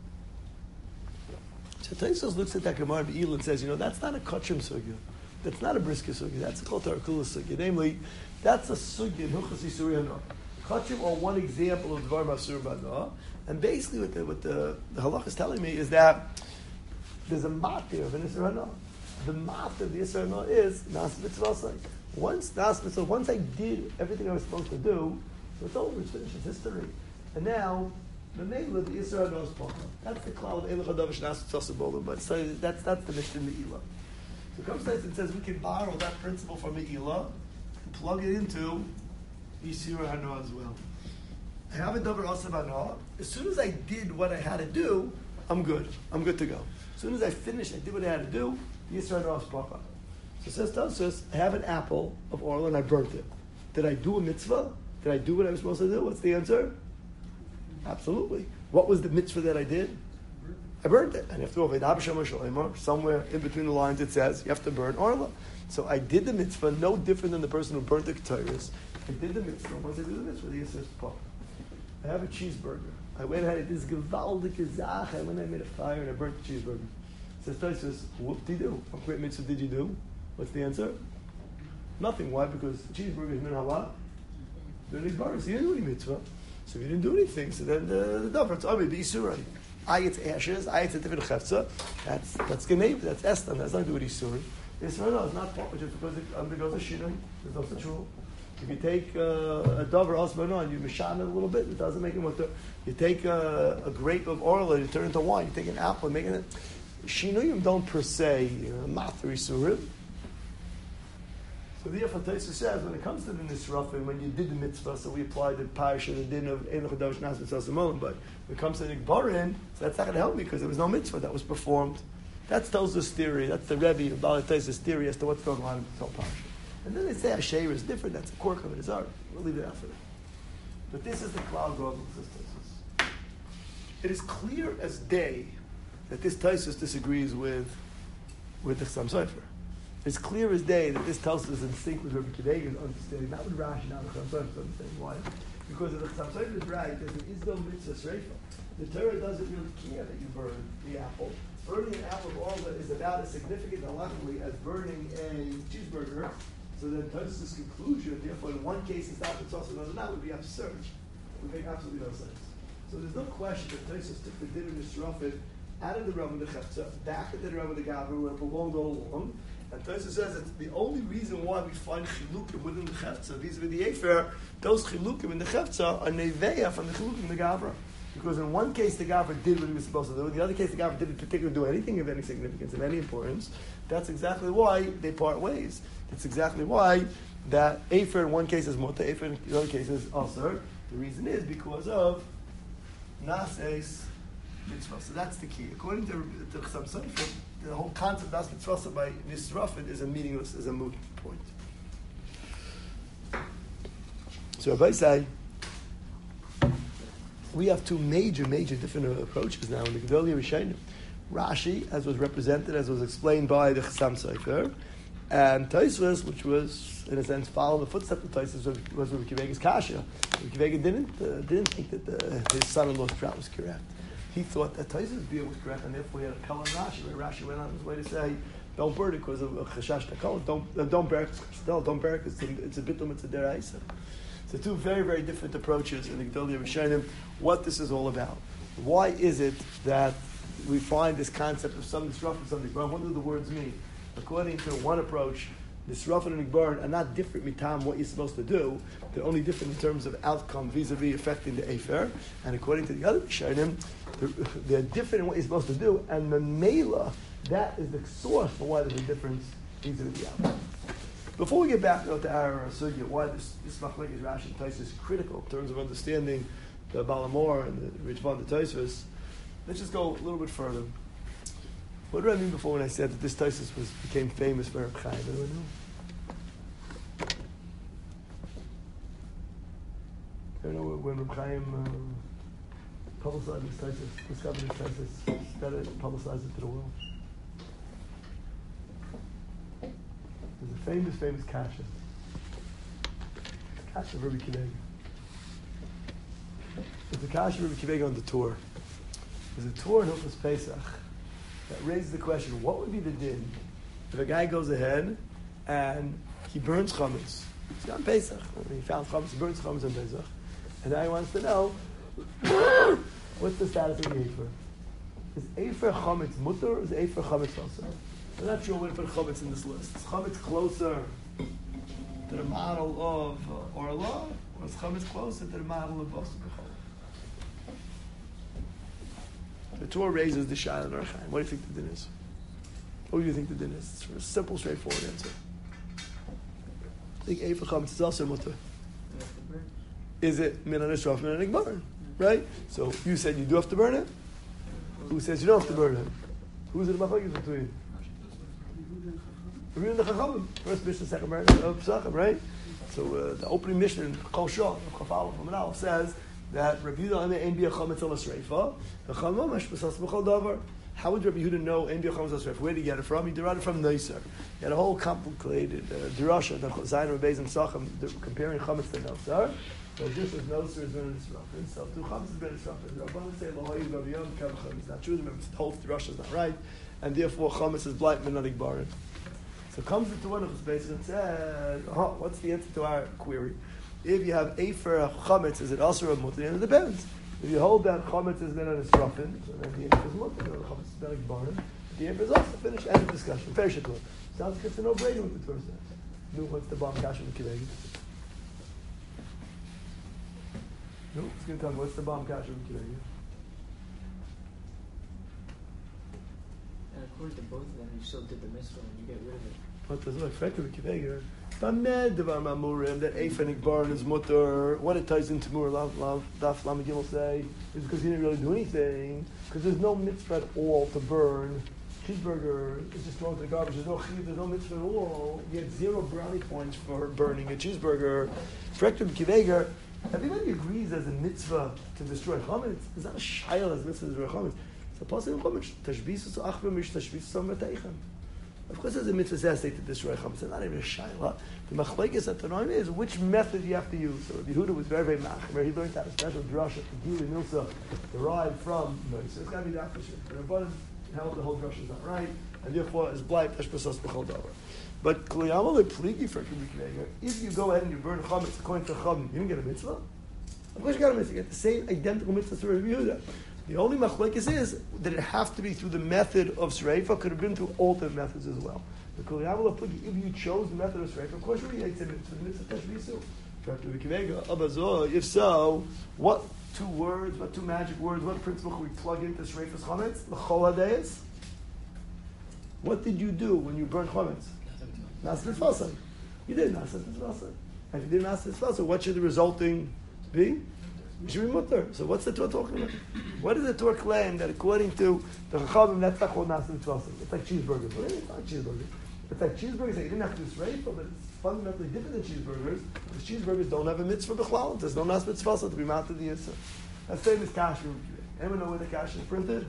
So Taisus looks at that Gemara Me'ilah and says, you know, that's not a Kachim Sugya. That's not a brisker sugya. That's a Kol Tarakula sugya. Namely, that's a sugya in Hilchos Yisuri Hana. Kachim are one example of Dvar Masur B'Hana. And basically, what the what the, the halach is telling me is that there's a mat there of an Yisur Hana. The mat of the Yisur Hana is Nas Mitzvah. Once Nas Mitzvah, once I did everything I was supposed to do, it's over. It's finished. It's history. And now the name of the Yisur Hana is Pachah. That's the cloud of Eiluch Hadavish Nas Mitzvah. But so that's that's the Mishnah Me'ilah. So it comes and says we can borrow that principle from Me'ilah and plug it into Yisur Hana as well. I have a Davar Asav Hana. As soon as I did what I had to do, I'm good. I'm good to go. As soon as I finished, I did what I had to do, Yisur Hana is Pachah. So it says Tosos, I have an apple of oil and I burnt it. Did I do a mitzvah? Did I do what I was supposed to do? What's the answer? Absolutely. What was the mitzvah that I did? I burned it. And after all, somewhere in between the lines it says you have to burn orla. So I did the mitzvah, no different than the person who burnt the ketores. I did the mitzvah. Once I do the mitzvah, the says, I have a cheeseburger. I went ahead and did this gewaldige Sache. I went and I made a fire and I burnt the cheeseburger. Says Tosfos, whoop-de-doo. What great mitzvah did you do? What's the answer? Nothing. Why? Because the cheeseburger is min halal. They're nigbar. So you didn't do any mitzvah. So if you didn't do anything, so then the, the dover, it's obvious, the Isurai. I get ashes, I get a different chefza. That's that's Genev, that's Estan, that's not do with Isurai. It's no, no, it's not proper just because it undergoes a shinoi. There's no such rule. If you take uh, a dover osmano and you mishan it a little bit, it doesn't make it mutter. You take a, a grape of orla, you turn it into wine. You take an apple, and make it. Shinuyim don't per se matter Isurim. So therefore, Tosfos says when it comes to the nisrafim, when you did the mitzvah, so we applied the parsha, the din of ein l'chadash nas mitzvah. But when it comes to nigbarin, so that's not going to help me because there was no mitzvah that was performed. That's Tosfos' theory. That's the Rebbe about Tosfos' theory as to what's going on in the whole parsha. And then they say Asher is different. That's a quirk of it. It's art. We'll leave it out for that. But this is the cloud God of Tosfos. It is clear as day that this Tosfos disagrees with with the Chassam Sofer. It's clear as day that this tells us in sync with Rabbi Akiva Eiger's understanding, not with Rashi, not with Chassam Sofer's understanding. Why? Because if the Chassam Sofer is right, there's an Isdom Mitzvah Sreifa. The Torah doesn't really care that you burn the apple. Burning an apple of orla is about as significant halachically as burning a cheeseburger. So then Tosfos' conclusion, therefore, in one case it's not mitzvah, another not, would be absurd. It would make absolutely no sense. So there's no question that Tosfos took the din of Nisrafim out of the realm of the Chefza, back into the realm of the Gavra, where it belonged all along. And Tosfos says that the only reason why we find chilukim within the Chefza, vis-a-vis the Efer, those chilukim in the Chefza are neveya from the chilukim in the Gavra. Because in one case the Gavra did what he was supposed to do, in the other case the Gavra didn't particularly do anything of any significance, of any importance. That's exactly why they part ways. That's exactly why that Efer in one case is mutter, Efer in the other case is also. The reason is because of Nases mitzvah. So that's the key. According to the Chassam Sofer, the whole concept of mitzvah by Nisrafim is a meaningless, is a moot point. So Rabbi say, we have two major, major different approaches now in the Gedolei Rishonim. Rashi, as was represented, as was explained by the Chassam Sofer, and Tosfos, which was, in a sense, following the footsteps of Tosfos, was Rabbi Akiva Eiger's kasha. Rabbi Akiva Eiger didn't, uh, didn't think that the, his son-in-law's prat was correct. He thought that Tosfos' beer was correct, and therefore he had a kol on Rashi, where Rashi went on his way to say, don't burn it because of a chashash takol, don't, uh, don't bear it, still, don't bear it because it's a bitum, it's a deraisa. So two very, very different approaches in the Gedolei Rishonim, what this is all about. Why is it that we find this concept of some nisraf and some nigbar? What do the words mean? According to one approach, nisraf and nigbar are not different mitam what you're supposed to do. They're only different in terms of outcome vis-a-vis affecting the Efer. And according to the other Rishonim, they're, they're different in what you're supposed to do. And memela, that is the source for why there's a difference vis-a-vis the outcome. Before we get back though, to our sugya, why this this machlekes Rashi and Tosfos is critical in terms of understanding the Balamor and the Ritvan the Tosfos, let's just go a little bit further. What did I mean before when I said that this Tosfos was became famous for Reb Chaim? Anyone know? I don't know when Reb Chaim uh, publicized this Tosfos, discovered this Tosfos, started publicized it to the world. There's a famous, famous kasha. Kasha of Rabbi Akiva Eiger. It's a kasha of Rabbi Akiva Eiger on the tour. There's a tour in Hilchos Pesach that raises the question, what would be the din if a guy goes ahead and he burns chametz? He's on Pesach. He found chametz, he burns chametz on Pesach. And now he wants to know, what's the status of the Efer? Is Efer chametz mutter or is Efer chametz also? I'm not sure where to put chametz in this list. Is chametz closer to the model of uh, Orla, or is chametz closer to the model of Basar B'chol? The Torah raises the shayla in Orach Chaim. What do you think the din is? What do you think the din is? It's a simple, straightforward answer. I think Efer chametz is also mutter. Is it min hanisraf min hanigbar? Right? So you said you do have to burn it. Who says you don't have to burn it? Who's it machlekes between? We're reading the Chachamim, first Mishnah, second Mishnah of Pesachim, right? So uh, the opening Mishnah in Kol Shor, Chafal from Aleph, says that Rabbi Yehuda Ein Bia Chametz Al Asreifa, the Chachamim Mamash B'Sas B'Chol Davar. How would Rabbi Yehuda know Ein Bia Chametz Al Asreifa? Where did he get it from? He derived it from Neisar. He had a whole complicated uh, drasha, the Zayin Rebbeis and Sachim, comparing Chametz to Neisar. So just as no sir is ben Nisrafin, so two chametz is ben Nisrafin. The Rabbanan say lohayu gaviyam kavacham is not true. Remember, the whole Russia is not right, and therefore chametz is blight menadik barin. So comes the one of his basis and says, oh, what's the answer to our query? If you have afer chametz, is it also a mutter? And it depends. If you hold that chametz is ben Nisrafin, so then the answer is mutter. The chametz is menadik barin. The answer is also finished. End of discussion. Finish it. Sounds like it's a no-brainer with the first answer. No, what's the bomb cash of the kivegi? No, it's going to tell me what's the bomb cash of the kivegi. And according to both of them, you still did the mitzvah when you get rid of it. What does it affect the kivegi? Tamed devar mamurim that eifenik barin is mutter. What it ties into mur lav lav daf lam gimel say is because he didn't really do anything. Because there's no mitzvah at all to burn. Cheeseburger is just thrown to the garbage. There's no chiv, there's no mitzvah at all. You get zero brownie points for burning a cheeseburger. Frektum kiveger, everybody agrees as a mitzvah to destroy chametz. It's not a shayla as a mitzvah to destroy chametz. It's a possible chametz. Tashbisus achvamish tashbisus amateichen. Of course, there's a mitzvah says to destroy chametz. It's not even a shayla. The machlekes at the Noim is which method you have to use. So Yehuda was very, very machmer. He learned that a special drasha, Gili Milsa, derived from. No, so it's got to be that for sure. The held the whole drush is not right, and therefore is blight tashbasas b'chol davar. But kliyamal pligi for if you go ahead and you burn chametz according to chachamim, you didn't get a mitzvah. Of course, you got a mitzvah. You get the same identical mitzvah to Rabbi Yehuda. The only machlekes is that it has to be through the method of sreifa. Could have been through alternate methods as well. The kliyamal pligi, if you chose the method of sreifa, of course, you get the mitzvah tashbisu. If so, what two words, what two magic words, what principle can we plug into Shreifas Chametz? L'chol hadayis. What did you do when you burned Chametz? Nasas Mitzvasa. You did Nasas Mitzvasa. And if you did Nasas Mitzvasa, what should the resulting be? You should be mutter. So what's the Torah talking about? What does the Torah claim that according to the Chachamim, that's not called Nasas Mitzvasa? It's like cheeseburgers. Well, it's not cheeseburgers. It's like cheeseburgers that you didn't have to do Shreifa, but it's fundamentally different than cheeseburgers, because cheeseburgers don't have a mitzvah b'chlal. There's no nas mitzvah to be mounted the yisra. That's famous kash. Anyone know where the kash is printed?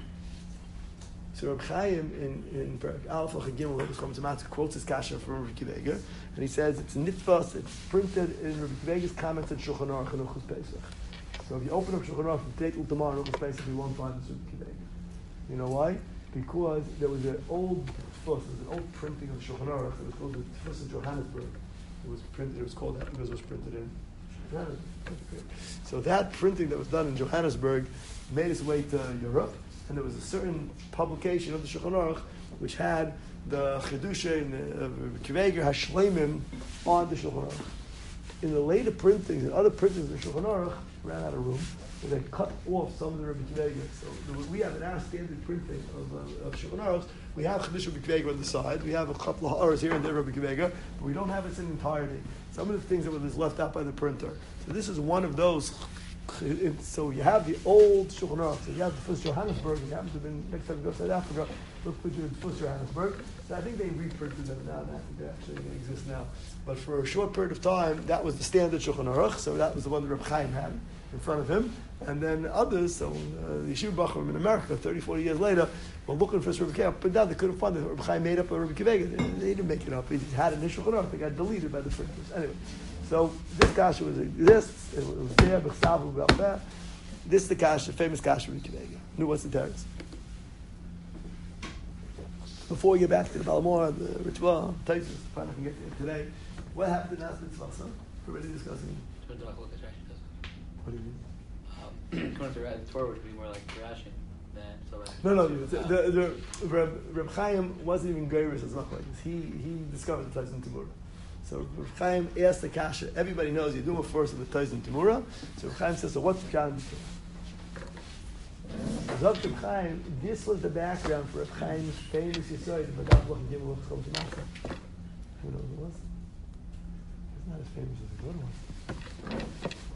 So Reb Chaim in in Perek Aleph Chagimel Rebbe Shlomo Tzemach quotes his kasha from Rabbi Akiva Eiger, and he says it's nitzvah. It's printed in Rabbi Akiva Eiger's comments at Shulchan Aruch and Hilchos Pesach. So if you open up Shulchan Aruch from today till tomorrow in Hilchos Pesach, you won't find this Rabbi Akiva Eiger. You know why? Because there was an old tefus, there was an old printing of Shulchan Aruch. It was called the Tefus in Johannesburg. It was printed. It was called that because it was printed in Johannesburg. So that printing that was done in Johannesburg made its way to Europe, and there was a certain publication of the Shulchan Aruch which had the Chedusha and the Kiveger Hashlemim on the Shulchan Aruch. In the later printings and other printings of the Shulchan Aruch, ran out of room. They cut off some of the Rabbi Akiva Eiger. So we have an our standard printing of, uh, of Shulchan Aruch. We have Chedush Rabbi Akiva Eiger on the side. We have a couple of hours here and there Rabbi Akiva Eiger, but we don't have it in entirety. Some of the things that were left out by the printer. So this is one of those. So you have the old Shulchan Aruch. So you have the first Johannesburg. You happen to have been next time you go to South Africa. Look for the first Johannesburg. So I think they reprinted them now. And I think they actually exist now. But for a short period of time, that was the standard Shulchan Aruch. So that was the one that Reb Chaim had in front of him. And then others, so uh, the Yeshiva Bachram in America, thirty, forty years later, were looking for this Rebbe Chaim. But now they couldn't find it. Rebbe Chaim made up a Rebbe Akiva Eiger. They, they didn't make it up. He had an initial Shulchan Aruch. They got deleted by the printers. Anyway, so this kasha was exists. It was there. B'chsav about that. This is the kasha, the famous kasha of Rebbe Akiva Eiger. Knew what's the teretz? Before we get back to the Balamor, the ritual, Taisus, probably I can get there today. What happened to Nas Mitzvah? We're already discussing. What What do you mean? According to the Torah, would be more like Rashi than so. No, no. The, the, the Reb, Reb Chaim wasn't even Geiris as much like this. He he discovered the Taisun Tamura. So Reb Chaim asked the kasha. Everybody knows you do it first with the Taisun Tamura. So Reb Chaim says, "So what's the Pshat?" Zok Reb Chaim. This was the background for Reb Chaim's famous Yisrael. But that's what he gave us from Tamasa. Who knows it was? It's not as famous as the good one.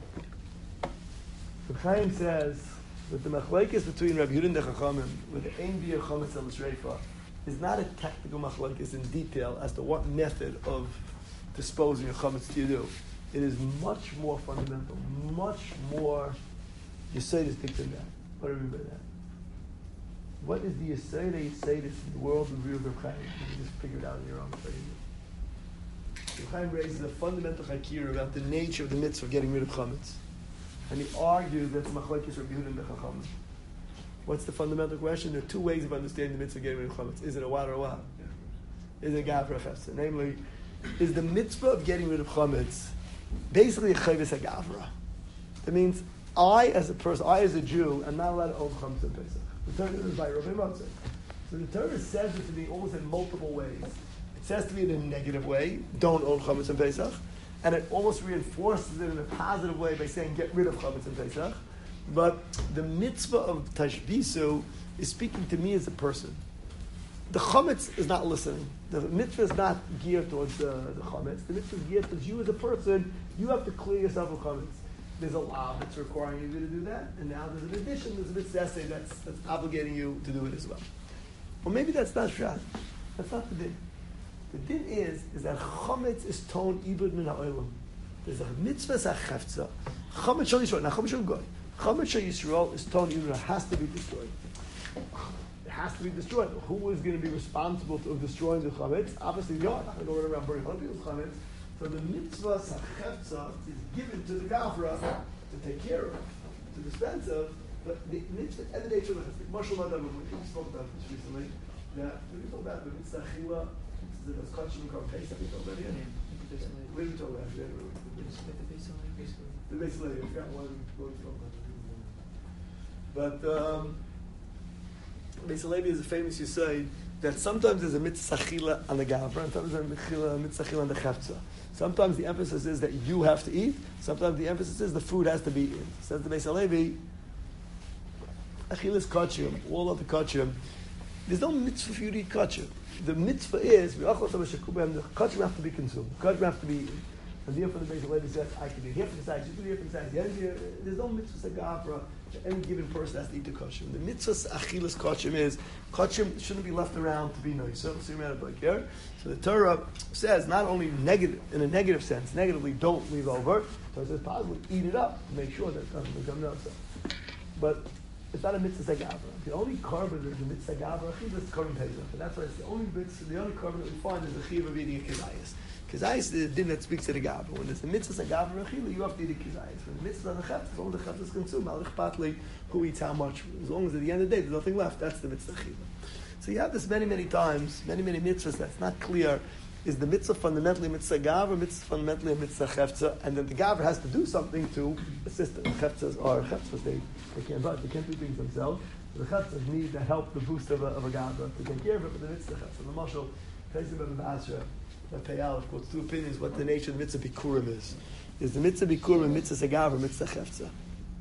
Reb Chaim says that the machlekes between Rabbi Yehuda and the Chachamim with the Ein B'yer Chametz El Shreifa is not a technical machlekes in detail as to what method of disposing of chametz do you do. It is much more fundamental, much more Yesodistic than that. What do I mean by that? What is the Yesod Yesodis in the world of Reb Chaim? You can just figure it out on your own. Reb Chaim raises a fundamental hakir about the nature of the mitzvah of getting rid of chametz. And he argues that it's machlokes Rabbi Yehuda and the Chacham. What's the fundamental question? There are two ways of understanding the mitzvah of getting rid of chametz. Is it a what or a what? Is it a gavra or chefza? Namely, is the mitzvah of getting rid of chametz basically a chayvus gavra? That means I, as a person, I as a Jew, am not allowed to own chametz in Pesach. The Torah is by Rabbi Moshe. So the Torah says it to me almost in multiple ways. It says to me in a negative way, don't own chametz in Pesach, and it almost reinforces it in a positive way by saying get rid of chametz in Pesach. But the mitzvah of tashbisu is speaking to me as a person. The chametz is not listening. The mitzvah is not geared towards uh, the chametz. The mitzvah is geared towards you as a person. You have to clear yourself of chametz. There's a law that's requiring you to do that, and now there's an addition, there's a mitzvah essay that's, that's obligating you to do it as well. Well, maybe that's not shad. That's not the din. The din is, is that chametz is ton ibud min ha'olam. There's a mitzvah sa'chefza. Chametz shal Yisrael. Now, chametz shal goy. Chametz shal Yisrael is ton ibud. It has to be destroyed. It has to be destroyed. Who is going to be responsible for destroying the chametz? Obviously, you're not going to go around burning other people's chametz. So the mitzvah sa'chefza is given to the gavra to take care of, to dispense of. But the mitzvah, and the nature of the Marshall Adam, we spoke about this recently, that we talk about the mitzvah chila, the kachim and karpes, have we talked about it? What did we talk about? The base lady, I forgot what we spoke about. But um, Beis Halevi is a famous Yisai that sometimes there's a mitzvah chila on the gavra, and sometimes there's a mitzvah chila on the chefza. Sometimes the emphasis is that you have to eat, sometimes the emphasis is the food has to be eaten. Says the Beis Halevi, Achilas kachim, all of the kachim, there's no mitzvah for you to eat kachim. The mitzvah is, the kachim have to be consumed, the kachim have to be eaten. And therefore the Beis Halevi says, I can be here for the size, you can be here for the size. There's no mitzvah sagafra that any given person has to eat the kachim. The mitzvah achilas kachim is, kachim shouldn't be left around to be nice. So the Torah says, not only negative, in a negative sense, negatively don't leave over, so it says positively eat it up to make sure that it doesn't become nosa. But it's not a mitzvah sagavra. The only carbon that is a mitzvah sagavra is carbon pesach, and that's why it's the only mitzvah, the only carbon that we find is the chiv of eating a kizayis. Kizayis is the din that speaks to the gavra. When there's a mitzvah sagavra achila, you have to eat a kizayis. When the mitzvah is a chefz, all the chefz is consumed. Malich patli, who eats how much? As long as at the end of the day there's nothing left, that's the mitzvah achila. So you have this many, many times, many, many mitzvahs that's not clear. Is the mitzvah fundamentally a mitzvah gavra, mitzvah fundamentally a mitzvah chefza, and then the gavra has to do something to assist it. The chefzas are chefzas, they, they can't but they can't do things themselves. So the chefzas need the help, the boost of a, of a gavra to take care of it, but the mitzvah chefza. The marshal, Pesach ben Basra, that Payal, of course, two opinions what the nature of the mitzvah bikurim is. Is the mitzvah bikurim a mitzvah gavra, mitzvah chefza?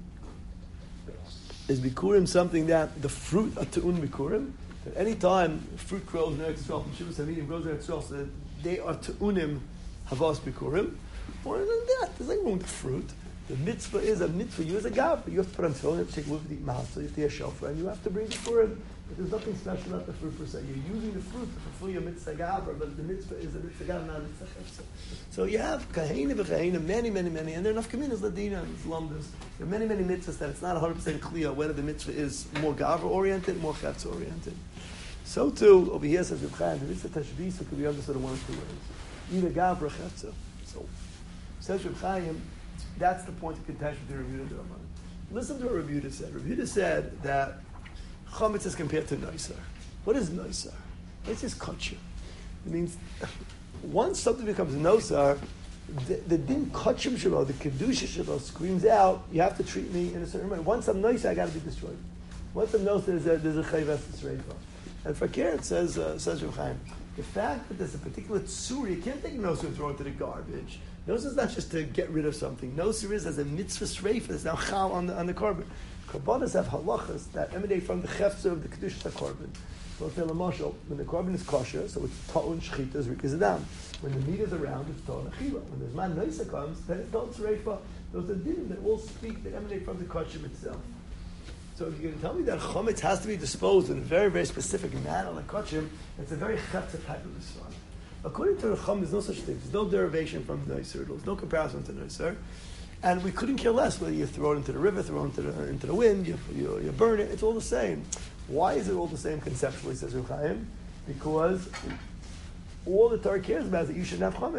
Is bikurim something that the fruit are te'un bikurim? At any time fruit grows in Eretz Yisrael, from Shivas Hamidim grows in Eretz Yisrael, so they are te'unim havas bikurim. More than that, there's nothing wrong with the fruit. The mitzvah is a mitzvah. You as a gavra, you have to put on tefillin, you have to take a look at the matzah, you have to eat a shofar, and you have to bring the bikurim. But there's nothing special about the fruit per se. You're using the fruit to fulfill your mitzvah gavra, but the mitzvah is a mitzvah gavra, not a mitzvah chefza. So you have kahena v'chahena, many, many, many, and there are enough communities, ladina and lumdas. There are many, many mitzvahs that it's not one hundred percent clear whether the mitzvah is more gavra oriented, more chefza oriented. So too, over here says Reb Chaim, the mitzvah tashbisa could be understood in one of two ways. Either gavra or chefza. So, says Reb Chaim, that's the point of contention with the Reb Yehuda Daraman. Listen to what Reb Yehuda said. Reb Yehuda said that chametz is compared to noisar. What is noisar? It's just kachim. It means once something becomes nosar, the, the din kachim shelo, the kedusha shelo screams out, you have to treat me in a certain way. Once I'm noisar, I got to be destroyed. Once I'm nosar, there's a, there's a chayvas t'sreifa. And for Fakir, it says, uh, says Reb Chaim, the fact that there's a particular tsur, you can't take nosar and throw it to the garbage. Nosar is not just to get rid of something. Nosar is as a mitzvah sreifa, there's now chal on the, on the carbon. Karbanas have halachas that emanate from the chefza of the kedusha carbon. So say l'mashal, when the carbon is kosher, so it's ta'un shchita is rikas adam. When the meat is around, it's ta'un achila. When there's man noisa comes, then it's ta'un sreifa. Those are dinim that all speak that emanate from the kosher itself. So if you're going to tell me that chametz has to be disposed in a very, very specific manner like kachim, it's a very chefza type of response. According to the Chum, there's no such thing. There's no derivation from noiser. There's no comparison to noiser. And we couldn't care less whether you throw it into the river, throw it into the, into the wind, you, you, you burn it. It's all the same. Why is it all the same conceptually, says Reb Chaim? Because all the Torah cares about is that you shouldn't have chametz.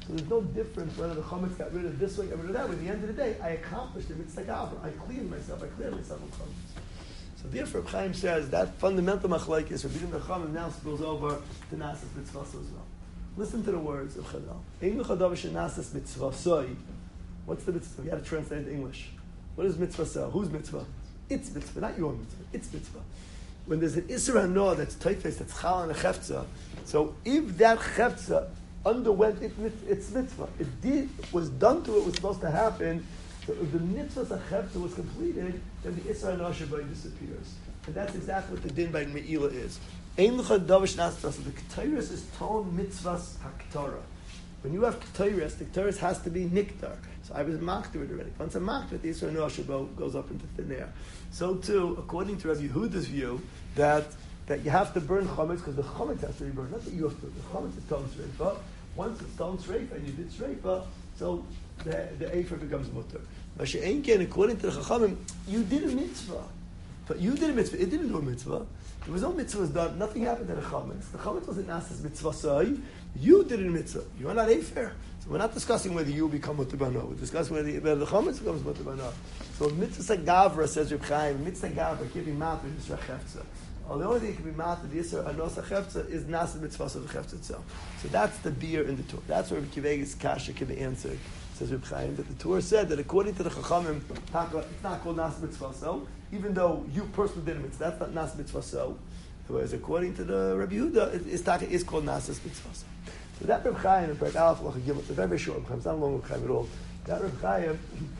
So there's no difference whether the chametz got rid of this way, got rid of that way. At the end of the day, I accomplished it. It's like I cleaned myself. I cleared myself of chametz. So therefore, Reb Chaim says that fundamental machlokes, Rabbi Yehuda Chachamim now spills over to Nasas Mitzvah as well. Listen to the words of Chazal. Ein l'chadav shenasas mitzvasoi. What's the mitzvah? You have to translate it into English. What is mitzvah? Whose mitzvah? It's mitzvah, not your mitzvah. It's mitzvah. When there's an Isser HaNoah that's typeface, that's chal and a chefza, so if that chefza underwent it, its mitzvah, it did, was done to it, was supposed to happen, so if the mitzvah chefza was completed, then the Isser HaNoah Shabbai disappears. And that's exactly what the din by Me'ila is. Ein l'chadav shenasas, the Ketores is ton mitzvahs haktara. When you have Ketores, the Ketores has to be niktar. So I was mocked with it already. Once I'm mocked with the Isra Noah Shabbat goes up into thin air. So too, according to Rabbi Yehuda's view, that that you have to burn chametz because the chametz has to be burned. Not that you have to. The chametz is ton shreifa. Once it's ton shreifa and you did shreifa, so the the afer becomes mutter. Mashiach, according to the Chachamim, you did a mitzvah, but you did a mitzvah. It didn't do a mitzvah. There was no mitzvah done. Nothing happened to the chametz. The chametz wasn't nasas mitzvah say. You did a mitzvah. You are not afer. So we're not discussing whether you become mutabano. We're discussing whether, whether the chametz becomes mutabano. So mitzvah gavra, says Reb Chaim, mitzvah gavra can't be matter in Yisra Chefza. Oh, the only thing that can be matter in Yisra Anos Chefza is nasa mitzvah of the Chefza itself. So that's the beer in the Torah. That's where Reb Kivege's kasha can be answered. Says Reb Chaim that the Torah said that according to the Chachamim, it's not called nasa mitzvah so, even though you personally did a mitzvah, that's not nasa mitzvah so. Whereas according to the Rabbi Yehuda, it, it's, it's called nasa mitzvah so. So that Reb Chaim in Perek Aleph Halacha Gimel, it's a very, very short Reb Chaim, it's not a long Reb Chaim at all. That Reb Chaim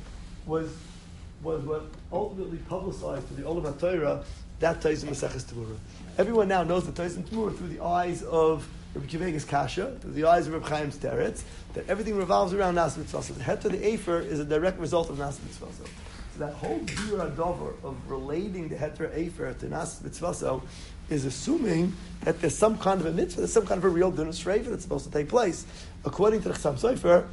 was was what ultimately publicized to the Olam HaTorah that Taisim Maseches Temurah. Everyone now knows the Taisim Temurah through the eyes of Rabbi Kivege's kasha, through the eyes of Reb Chaim's teretz, that everything revolves around Nas Mitzvah. So the head to the Afer is a direct result of Nas Mitzvah. So that whole Bira Dover of relating the Heter Afer to Nas Mitzvah is assuming that there's some kind of a mitzvah, there's some kind of a real dinner shreifa that's supposed to take place. According to the Chassam Sofer,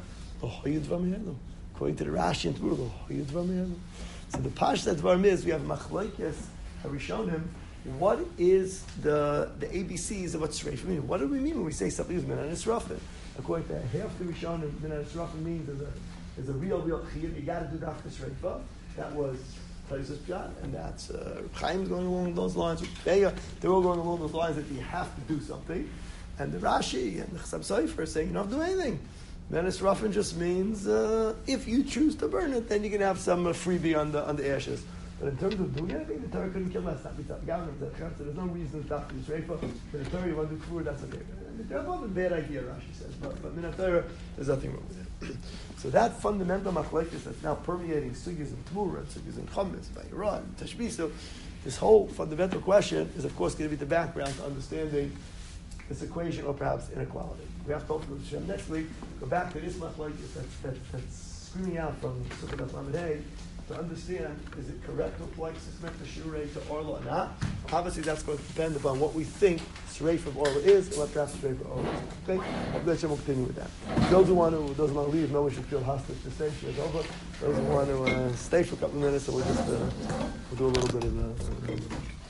according to the Rashi and Tmur, so the Pashta Dvarim is, we have Machlokes Harishonim, what is the the A B Cs of what shreifa means? What do we mean when we say something is Minan Yisrafim? According to half the Rishonim, Minan Yisrafim means is a, is a real, real chiyuv. You got to do the after shreifa. That was Taisus Pshat, and that's uh, Chaim's going along those lines. They, they're all going along those lines that you have to do something. And the Rashi and the Chassam Sofer are saying you don't have to do anything. Menace Ruffin just means uh, if you choose to burn it, then you can have some uh, freebie on the on the ashes. But in terms of doing anything, the Torah couldn't kill us. So there's no reason to after the Shreifa. But the Torah, you want to do kfur, that's okay. And the Torah is a bad idea, Rashi says. But, but in the Torah, there's nothing wrong with it. So that fundamental machlekes that's now permeating sugis and tmura, sugis and chametz, vayirah, and tashbisu, this whole fundamental question is, of course, going to be the background to understanding this equation or perhaps inequality. We have to talk about Hashem next week. Go back to this machlekes that's, that's, that's screaming out from Sukkot Lamed Hey to understand, is it correct to apply Sismet to Shurei to Orla or not? Obviously, that's going to depend upon what we think Shurei from Orla is and what perhaps Shurei from Orla is. Okay? Hopefully, Hashem will continue with that. Those who want to, those who want to leave, no one should feel hostage to stay. She is over. Those who want to uh, stay for a couple of minutes, so we'll just uh, we'll do a little bit of. Uh,